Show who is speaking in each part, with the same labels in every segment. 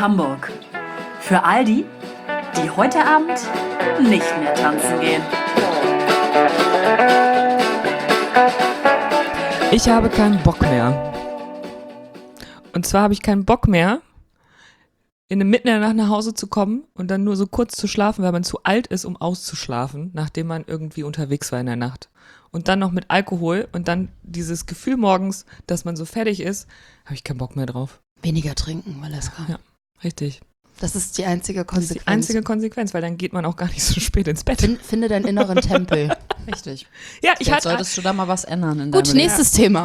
Speaker 1: Hamburg. Für all die, die heute Abend nicht mehr tanzen gehen.
Speaker 2: Ich habe keinen Bock mehr. Und zwar habe ich keinen Bock mehr, mitten in der Nacht nach Hause zu kommen und dann nur so kurz zu schlafen, weil man zu alt ist, um auszuschlafen, nachdem man irgendwie unterwegs war in der Nacht. Und dann noch mit Alkohol und dann dieses Gefühl morgens, dass man so fertig ist, habe ich keinen Bock mehr drauf.
Speaker 3: Weniger trinken, Valeska.
Speaker 2: Ja, richtig.
Speaker 3: Das ist die einzige Konsequenz.
Speaker 2: Das ist die einzige Konsequenz, weil dann geht man auch gar nicht so spät ins Bett.
Speaker 3: Finde deinen inneren Tempel.
Speaker 4: Richtig.
Speaker 2: Ja,
Speaker 4: Jetzt solltest du da mal was ändern in
Speaker 3: Gut,
Speaker 4: deinem
Speaker 3: nächstes Thema.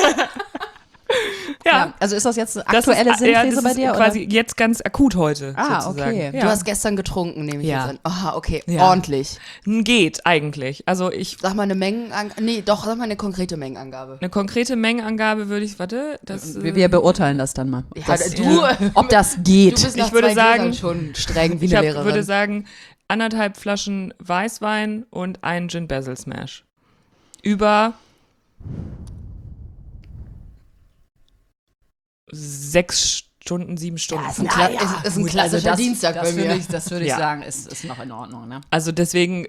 Speaker 4: Ja. Also ist das jetzt eine aktuelle Synthese bei dir?
Speaker 2: Das ist quasi jetzt ganz akut heute, sozusagen.
Speaker 4: Okay.
Speaker 3: Du hast gestern getrunken, nehme ich jetzt an. Aha, okay.
Speaker 2: Ja.
Speaker 3: Ordentlich.
Speaker 2: Geht eigentlich. Also
Speaker 3: Sag mal sag mal eine konkrete Mengenangabe.
Speaker 2: Eine konkrete Mengenangabe würde ich,
Speaker 4: Wir beurteilen das dann mal.
Speaker 3: Ja,
Speaker 4: Ob das geht.
Speaker 3: Du bist nach
Speaker 2: Ich würde
Speaker 3: 2
Speaker 2: sagen-
Speaker 3: Gläsern schon streng wie
Speaker 2: Ich
Speaker 3: eine Lehrerin.
Speaker 2: würde sagen, 1,5 Flaschen Weißwein und ein Gin Basil Smash. Über 6 Stunden, 7 Stunden.
Speaker 3: ist ein klassischer Dienstag bei mir.
Speaker 4: Das würde ich
Speaker 2: Ja.
Speaker 4: sagen, ist noch in Ordnung. Ne?
Speaker 2: Also deswegen,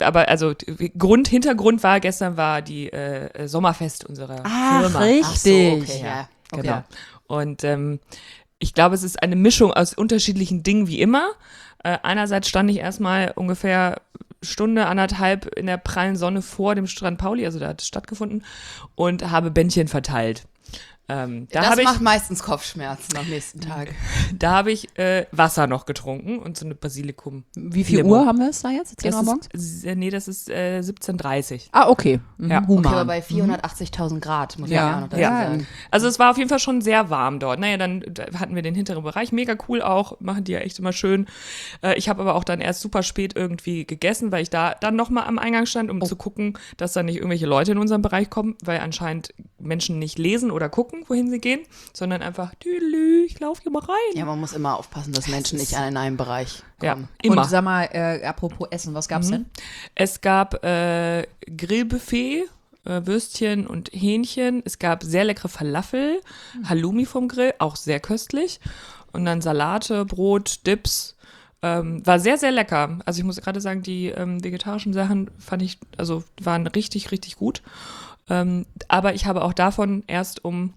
Speaker 2: Hintergrund war, gestern war die Sommerfest unserer Firma.
Speaker 4: richtig.
Speaker 3: Ach so, okay, ja. Okay.
Speaker 2: Genau. Und ich glaube, es ist eine Mischung aus unterschiedlichen Dingen wie immer. Einerseits stand ich erstmal ungefähr Stunde, 1,5 in der prallen Sonne vor dem Strand Pauli, also da hat es stattgefunden, und habe Bändchen verteilt.
Speaker 3: Das macht meistens Kopfschmerzen am nächsten Tag.
Speaker 2: Da habe ich Wasser noch getrunken und so eine Basilikum.
Speaker 4: Wie viel
Speaker 2: Limo.
Speaker 4: Uhr haben wir es da jetzt? 10 Uhr morgens?
Speaker 2: Das ist 17:30.
Speaker 4: Ah, okay.
Speaker 2: Ja.
Speaker 3: Okay,
Speaker 4: Human.
Speaker 3: aber bei 480.000 Grad, muss man
Speaker 4: Ja.
Speaker 3: ja auch noch dazu
Speaker 4: Ja.
Speaker 3: sagen.
Speaker 2: Also es war auf jeden Fall schon sehr warm dort. Naja, dann hatten wir den hinteren Bereich, mega cool auch, machen die ja echt immer schön. Ich habe aber auch dann erst super spät irgendwie gegessen, weil ich da dann nochmal am Eingang stand, um zu gucken, dass da nicht irgendwelche Leute in unseren Bereich kommen, weil anscheinend Menschen nicht lesen oder gucken, wohin sie gehen, sondern einfach, ich laufe hier mal rein.
Speaker 3: Ja, man muss immer aufpassen, dass Menschen nicht in einen Bereich
Speaker 2: Ja,
Speaker 3: kommen.
Speaker 2: immer.
Speaker 4: Und sag mal, apropos Essen, was gab's denn?
Speaker 2: Es gab Grillbuffet, Würstchen und Hähnchen. Es gab sehr leckere Falafel, Halloumi vom Grill, auch sehr köstlich. Und dann Salate, Brot, Dips. War sehr, sehr lecker. Also ich muss gerade sagen, die vegetarischen Sachen waren richtig, richtig gut. Aber ich habe auch davon erst um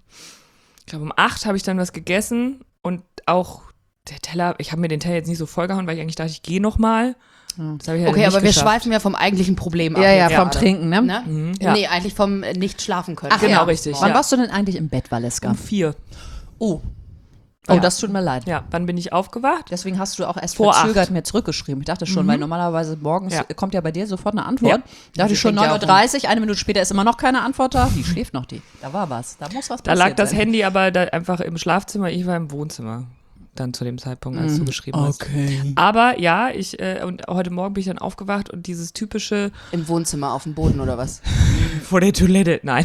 Speaker 2: 8 habe ich dann was gegessen und auch der Teller, ich habe mir den Teller jetzt nicht so vollgehauen, weil ich eigentlich dachte, ich gehe nochmal.
Speaker 3: Okay, aber wir schweifen ja vom eigentlichen Problem ab.
Speaker 4: Ja,
Speaker 3: jetzt
Speaker 4: vom
Speaker 3: gerade.
Speaker 4: Trinken, ne?
Speaker 3: Ne?
Speaker 2: Ja.
Speaker 3: Nee, eigentlich vom nicht schlafen können.
Speaker 4: Ach,
Speaker 2: Genau,
Speaker 4: ja.
Speaker 2: richtig.
Speaker 4: Wann
Speaker 2: Ja.
Speaker 4: warst du denn eigentlich im Bett, Valeska?
Speaker 2: Um 4.
Speaker 4: Oh,
Speaker 2: Ja.
Speaker 4: das tut mir leid.
Speaker 2: Ja, wann bin ich aufgewacht?
Speaker 4: Deswegen hast du auch erst
Speaker 2: Vor
Speaker 4: verzögert
Speaker 2: 8.
Speaker 4: mir zurückgeschrieben. Ich dachte schon, weil normalerweise morgens
Speaker 2: Ja.
Speaker 4: kommt ja bei dir sofort eine Antwort.
Speaker 2: Ja.
Speaker 4: Da dachte ich schon
Speaker 3: fängt ja
Speaker 4: 9:30 Uhr, 1 Minute später ist immer noch keine Antwort da. Die schläft noch, die. Da war was. Da muss was
Speaker 2: Da
Speaker 4: passiert
Speaker 2: lag das
Speaker 4: sein.
Speaker 2: Handy aber da einfach im Schlafzimmer, ich war im Wohnzimmer. Dann zu dem Zeitpunkt, als du geschrieben hast.
Speaker 4: Okay.
Speaker 2: Aber ja, und heute Morgen bin ich dann aufgewacht und dieses typische
Speaker 3: Im Wohnzimmer auf dem Boden oder was?
Speaker 2: vor der Toilette, nein.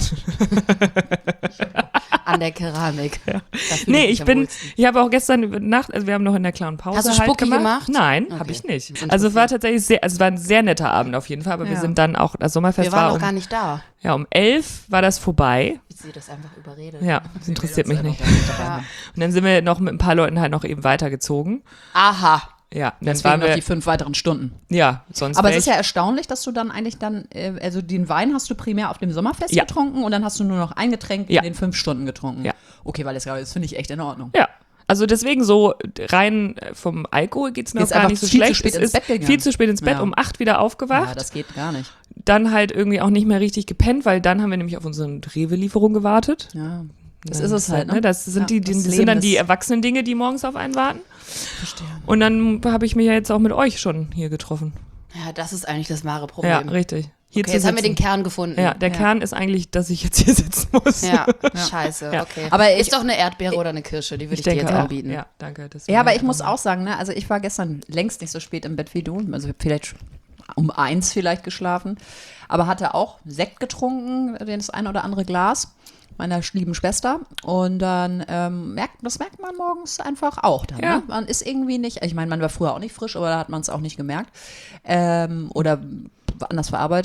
Speaker 3: An der Keramik. Da fühl
Speaker 2: Nee,
Speaker 3: mich
Speaker 2: ich
Speaker 3: am wohlsten.
Speaker 2: habe auch gestern über Nacht, also wir haben noch in der kleinen Pause
Speaker 3: Hast du
Speaker 2: halt
Speaker 3: Spucki gemacht?
Speaker 2: Nein,
Speaker 3: Okay.
Speaker 2: habe ich nicht.
Speaker 3: Das ist
Speaker 2: Also es war tatsächlich es war ein sehr netter Abend auf jeden Fall, aber wir
Speaker 4: Ja.
Speaker 2: sind dann auch, das Sommerfest
Speaker 3: Wir waren
Speaker 2: war
Speaker 3: noch gar nicht da.
Speaker 2: um 11 war das vorbei.
Speaker 3: Ich sehe das einfach überredet.
Speaker 2: Ja, das interessiert mich nicht.
Speaker 3: Ja.
Speaker 2: Und dann sind wir noch mit ein paar Leuten halt noch eben weitergezogen.
Speaker 3: Aha.
Speaker 2: Ja, dann
Speaker 4: Deswegen
Speaker 2: waren
Speaker 4: noch
Speaker 2: wir,
Speaker 4: die 5 weiteren Stunden.
Speaker 2: ja, sonst
Speaker 4: Aber
Speaker 2: wär
Speaker 4: es ist
Speaker 2: ich-
Speaker 4: ja erstaunlich, dass du dann eigentlich also den Wein hast du primär auf dem Sommerfest
Speaker 2: Ja.
Speaker 4: getrunken und dann hast du nur noch ein Getränk in
Speaker 2: Ja.
Speaker 4: den 5 Stunden getrunken.
Speaker 2: Ja.
Speaker 4: Okay, weil das finde ich echt in Ordnung.
Speaker 2: Ja, also deswegen so rein vom Alkohol geht's mir
Speaker 4: Ist
Speaker 2: auch gar
Speaker 4: einfach
Speaker 2: nicht so
Speaker 4: viel zu
Speaker 2: schlecht.
Speaker 4: spät
Speaker 2: Es
Speaker 4: ins
Speaker 2: ist
Speaker 4: Bett gegangen.
Speaker 2: viel zu spät ins Bett,
Speaker 4: Ja.
Speaker 2: um 8 wieder aufgewacht.
Speaker 4: Ja, das geht gar nicht.
Speaker 2: Dann halt irgendwie auch nicht mehr richtig gepennt, weil dann haben wir nämlich auf unsere Rewe-Lieferung gewartet.
Speaker 4: Ja, das ist es halt, ne?
Speaker 2: Das sind
Speaker 4: Ja,
Speaker 2: das
Speaker 4: das
Speaker 2: sind
Speaker 4: Leben
Speaker 2: dann die
Speaker 4: ist-
Speaker 2: erwachsenen Dinge, die morgens auf einen warten.
Speaker 4: Verstehe.
Speaker 2: Und dann habe ich mich ja jetzt auch mit euch schon hier getroffen.
Speaker 3: Ja, das ist eigentlich das wahre Problem.
Speaker 2: Ja, richtig. Hier
Speaker 3: Okay,
Speaker 2: zu
Speaker 3: jetzt haben wir den
Speaker 2: sitzen.
Speaker 3: Kern gefunden.
Speaker 2: Ja, der Kern ist eigentlich, dass ich jetzt hier sitzen muss.
Speaker 3: Ja, scheiße,
Speaker 2: Ja.
Speaker 3: okay.
Speaker 4: Aber
Speaker 3: ist doch eine Erdbeere oder eine Kirsche, die würde ich dir jetzt
Speaker 2: auch.
Speaker 3: anbieten.
Speaker 2: Ja, danke. das
Speaker 4: Ja,
Speaker 2: war
Speaker 4: aber ich muss auch sagen, ne, also ich war gestern längst nicht so spät im Bett wie du, also vielleicht um 1 vielleicht geschlafen, aber hatte auch Sekt getrunken, das ein oder andere Glas meiner lieben Schwester und dann merkt man morgens einfach auch dann.
Speaker 2: Ja.
Speaker 4: Ne? Man ist irgendwie nicht, ich meine, man war früher auch nicht frisch, aber da hat man es auch nicht gemerkt oder anders verarbeitet.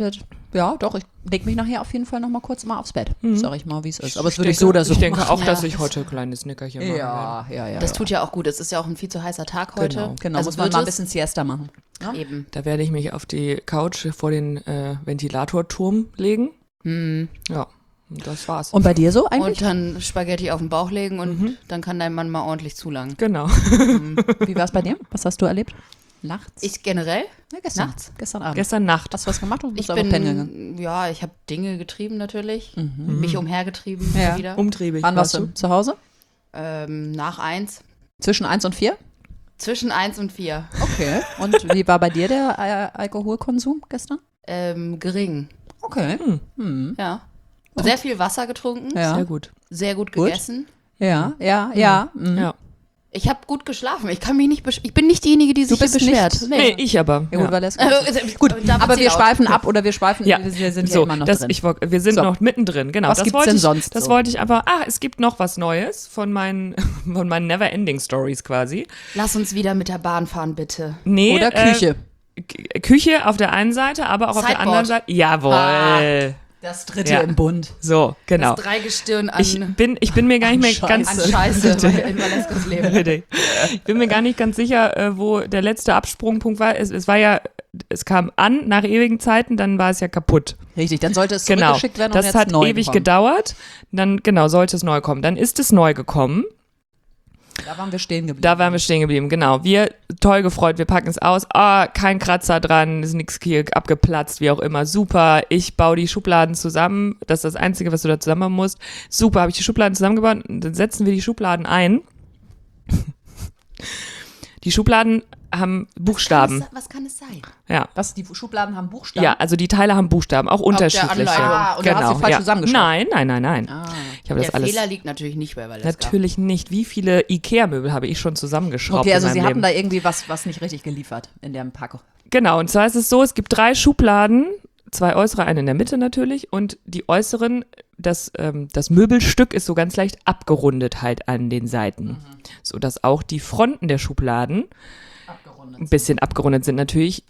Speaker 4: Ja, doch, ich leg mich nachher auf jeden Fall noch mal kurz mal aufs Bett. Sag ich mal, wie es ist. Aber das würde
Speaker 2: denke,
Speaker 4: ich so oder so
Speaker 2: Ich denke
Speaker 4: machen.
Speaker 2: auch, dass ich heute kleines Nickerchen mache.
Speaker 4: Ja.
Speaker 3: Das tut ja auch gut. Es ist ja auch ein viel zu heißer Tag heute.
Speaker 4: Genau,
Speaker 3: Also
Speaker 4: muss man
Speaker 3: wird
Speaker 4: mal ein
Speaker 3: es
Speaker 4: bisschen Siesta machen. Ja?
Speaker 3: eben.
Speaker 2: Da werde ich mich auf die Couch vor den Ventilatorturm legen. Ja, und das war's.
Speaker 4: Und bei dir so eigentlich?
Speaker 3: Und dann Spaghetti auf den Bauch legen und dann kann dein Mann mal ordentlich zulangen.
Speaker 2: Genau.
Speaker 4: Wie war es bei dir? Was hast du erlebt? Nachts?
Speaker 3: Ich generell?
Speaker 4: Ja, gestern.
Speaker 3: Nachts?
Speaker 4: Gestern Abend.
Speaker 2: Gestern Nacht.
Speaker 4: Hast du was gemacht und
Speaker 3: Ich
Speaker 4: bist einfach pennen gegangen?
Speaker 3: ich habe Dinge getrieben natürlich. Mich umhergetrieben
Speaker 4: Ja.
Speaker 3: wieder.
Speaker 2: Umtriebig.
Speaker 4: Wann warst du zu Hause?
Speaker 3: Nach 1.
Speaker 4: Zwischen 1 und 4?
Speaker 3: Zwischen 1 und 4.
Speaker 4: Okay. Und wie war bei dir der Alkoholkonsum gestern?
Speaker 3: Gering.
Speaker 4: Okay.
Speaker 3: Ja. Sehr viel Wasser getrunken.
Speaker 4: Ja.
Speaker 2: Sehr gut.
Speaker 3: Sehr gut
Speaker 4: Gut.
Speaker 3: gegessen.
Speaker 4: Ja. Mhm.
Speaker 2: Ja.
Speaker 3: Ich habe gut geschlafen. Ich kann mich nicht ich bin nicht diejenige, die sich
Speaker 4: bist
Speaker 3: beschwert.
Speaker 2: Nee, ich aber.
Speaker 4: Ja, gut, weil das
Speaker 3: Gut,
Speaker 4: aber wir schweifen ab oder wir schweifen,
Speaker 2: Ja,
Speaker 4: wir sind
Speaker 2: so,
Speaker 4: ja immer noch drin.
Speaker 2: wir sind
Speaker 4: So.
Speaker 2: noch mittendrin, genau.
Speaker 4: Was
Speaker 2: das
Speaker 4: gibt's
Speaker 2: wollte
Speaker 4: denn
Speaker 2: ich,
Speaker 4: sonst
Speaker 2: Das
Speaker 4: so?
Speaker 2: wollte ich aber, es gibt noch was Neues von meinen Never-Ending Stories quasi.
Speaker 3: Lass uns wieder mit der Bahn fahren, bitte.
Speaker 2: Nee,
Speaker 4: Oder Küche.
Speaker 2: Küche auf der einen Seite, aber auch auf der
Speaker 3: Sideboard.
Speaker 2: anderen Seite. Jawohl.
Speaker 4: Das dritte
Speaker 2: Ja.
Speaker 4: im Bund.
Speaker 2: So, genau.
Speaker 3: Das Dreigestirn an,
Speaker 2: Ich bin mir gar nicht mehr ganz
Speaker 3: an Scheiße in Valeskos Leben.
Speaker 2: Ich bin mir gar nicht ganz sicher, wo der letzte Absprungpunkt war. Es war ja, es kam an nach ewigen Zeiten, dann war es ja kaputt.
Speaker 4: Richtig, dann sollte es
Speaker 2: Genau.
Speaker 4: zurückgeschickt werden und
Speaker 2: Das
Speaker 4: jetzt
Speaker 2: hat
Speaker 4: neu
Speaker 2: ewig
Speaker 4: kommen.
Speaker 2: gedauert. Dann, sollte es neu kommen. Dann ist es neu gekommen.
Speaker 4: Da waren wir stehen geblieben.
Speaker 2: Da waren wir stehen geblieben, genau. Wir, toll gefreut, wir packen es aus. Kein Kratzer dran, ist nichts hier abgeplatzt, wie auch immer. Super, ich baue die Schubladen zusammen. Das ist das Einzige, was du da zusammen haben musst. Super, habe ich die Schubladen zusammengebaut. Dann setzen wir die Schubladen ein. Die Schubladen haben Buchstaben.
Speaker 3: Was kann es sein?
Speaker 2: Ja.
Speaker 4: Was, die Schubladen haben Buchstaben?
Speaker 2: Ja, also die Teile haben Buchstaben, auch unterschiedliche.
Speaker 3: Anleitung.
Speaker 4: Und du hast sie falsch zusammengeschraubt.
Speaker 2: Nein. Ich habe das
Speaker 3: Der
Speaker 2: alles.
Speaker 3: Fehler liegt natürlich nicht bei Valeska.
Speaker 2: Natürlich nicht. Wie viele Ikea-Möbel habe ich schon zusammengeschraubt?
Speaker 4: Okay, also
Speaker 2: in
Speaker 4: sie
Speaker 2: meinem
Speaker 4: hatten
Speaker 2: Leben?
Speaker 4: da irgendwie was nicht richtig geliefert in der Packung.
Speaker 2: Genau, und zwar ist es so, es gibt 3 Schubladen, 2 äußere, eine in der Mitte natürlich, und die äußeren, das Möbelstück ist so ganz leicht abgerundet halt an den Seiten, sodass auch die Fronten der Schubladen ein bisschen abgerundet sind, natürlich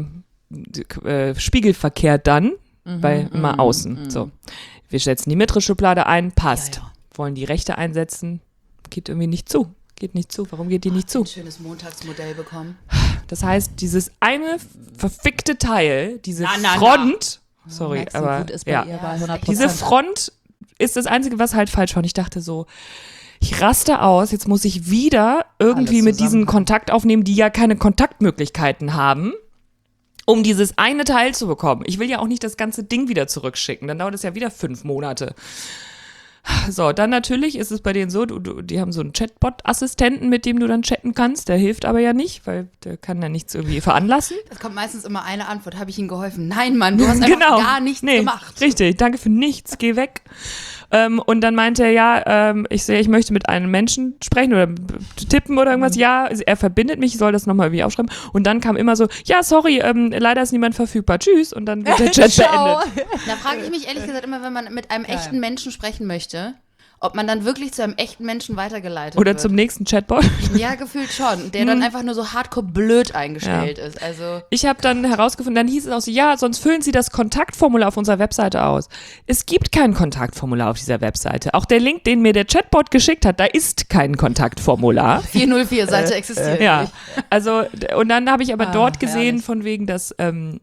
Speaker 2: spiegelverkehrt dann, weil immer außen. So, wir setzen die mittlere Schublade ein, passt.
Speaker 3: Ja.
Speaker 2: Wollen die rechte einsetzen, geht irgendwie nicht zu. Geht nicht zu. Warum geht die nicht zu?
Speaker 3: Ein schönes Montagsmodell bekommen.
Speaker 2: Das heißt, dieses eine verfickte Teil, diese
Speaker 3: Na.
Speaker 2: Front, sorry,
Speaker 4: Merkst du,
Speaker 2: aber
Speaker 4: Wut ist bei
Speaker 2: ja,
Speaker 4: ihr bei 100%.
Speaker 2: diese Front ist das Einzige, was halt falsch war. Und ich dachte so, ich raste aus, jetzt muss ich wieder irgendwie
Speaker 4: Alles
Speaker 2: mit diesen
Speaker 4: zusammen.
Speaker 2: Kontakt aufnehmen, die ja keine Kontaktmöglichkeiten haben, um dieses eine Teil zu bekommen. Ich will ja auch nicht das ganze Ding wieder zurückschicken, dann dauert es ja wieder 5 Monate. So, dann natürlich ist es bei denen so, die haben so einen Chatbot-Assistenten, mit dem du dann chatten kannst. Der hilft aber ja nicht, weil der kann ja nichts irgendwie veranlassen.
Speaker 3: Das kommt meistens immer eine Antwort. Habe ich Ihnen geholfen? Nein, Mann, du hast einfach gar nichts gemacht.
Speaker 2: Richtig, danke für nichts, geh weg. Und dann meinte er, ich möchte mit einem Menschen sprechen oder tippen oder irgendwas. Ja, er verbindet mich, ich soll das nochmal irgendwie aufschreiben. Und dann kam immer so, ja, sorry, leider ist niemand verfügbar, tschüss. Und dann wird der Chat beendet.
Speaker 3: Da frage ich mich ehrlich gesagt immer, wenn man mit einem echten Menschen sprechen möchte, ob man dann wirklich zu einem echten Menschen weitergeleitet
Speaker 2: Oder
Speaker 3: wird.
Speaker 2: zum nächsten Chatbot.
Speaker 3: Ja, gefühlt schon. Der dann einfach nur so hardcore blöd eingestellt ist. Also
Speaker 2: Ich habe dann herausgefunden, dann hieß es auch so, ja, sonst füllen Sie das Kontaktformular auf unserer Webseite aus. Es gibt kein Kontaktformular auf dieser Webseite. Auch der Link, den mir der Chatbot geschickt hat, da ist kein Kontaktformular.
Speaker 3: 404-Seite existiert
Speaker 2: Ja,
Speaker 3: nicht.
Speaker 2: also und dann habe ich aber dort gesehen,
Speaker 3: herrlich.
Speaker 2: von wegen, dass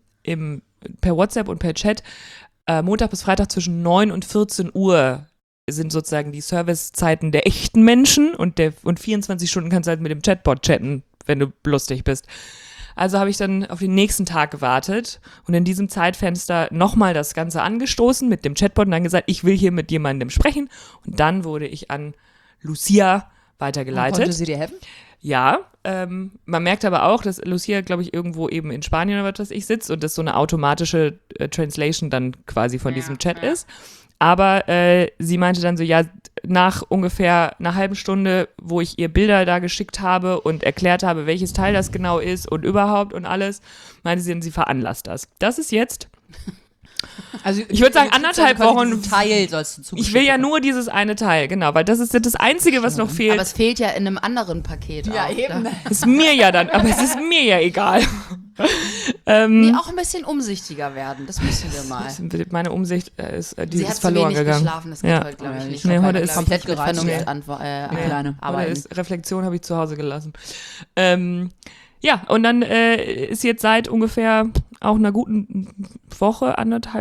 Speaker 2: per WhatsApp und per Chat Montag bis Freitag zwischen 9 und 14 Uhr sind sozusagen die Servicezeiten der echten Menschen und 24 Stunden kannst du halt mit dem Chatbot chatten, wenn du lustig bist. Also habe ich dann auf den nächsten Tag gewartet und in diesem Zeitfenster nochmal das Ganze angestoßen mit dem Chatbot und dann gesagt, ich will hier mit jemandem sprechen. Und dann wurde ich an Lucia weitergeleitet.
Speaker 4: Konnte sie dir helfen?
Speaker 2: Ja, man merkt aber auch, dass Lucia, glaube ich, irgendwo eben in Spanien oder was weiß ich sitzt und das so eine automatische Translation dann quasi von diesem Chat ist. Aber sie meinte dann so, ja, nach ungefähr einer halben Stunde, wo ich ihr Bilder da geschickt habe und erklärt habe, welches Teil das genau ist und überhaupt und alles, meinte sie, sie veranlasst das. Das ist jetzt,
Speaker 4: Also
Speaker 2: ich würde sagen, 1,5 Wochen.
Speaker 4: Teil sollst du zugeschickt
Speaker 2: Ich will ja
Speaker 4: bekommen.
Speaker 2: nur dieses eine Teil, genau, weil das ist das Einzige, was noch
Speaker 3: Aber
Speaker 2: fehlt.
Speaker 3: es fehlt ja in einem anderen Paket
Speaker 4: Ja,
Speaker 3: auch.
Speaker 4: eben.
Speaker 2: Ist mir ja dann, aber es ist mir ja egal.
Speaker 3: Nee, auch ein bisschen umsichtiger werden, das müssen wir mal.
Speaker 2: Meine Umsicht die
Speaker 3: Sie hat
Speaker 2: ist
Speaker 3: zu
Speaker 2: verloren
Speaker 3: wenig
Speaker 2: gegangen.
Speaker 3: geschlafen, das geht heute, glaube ich, nicht.
Speaker 2: Nee,
Speaker 3: Heute
Speaker 2: heute
Speaker 3: ist
Speaker 2: ist
Speaker 4: komplett
Speaker 3: mit
Speaker 4: gereizt.
Speaker 3: Vernunft
Speaker 4: Alleine.
Speaker 2: Aber
Speaker 3: arbeiten.
Speaker 2: Reflexion habe ich zu Hause gelassen. Ja, und dann ist jetzt seit ungefähr auch einer guten Woche,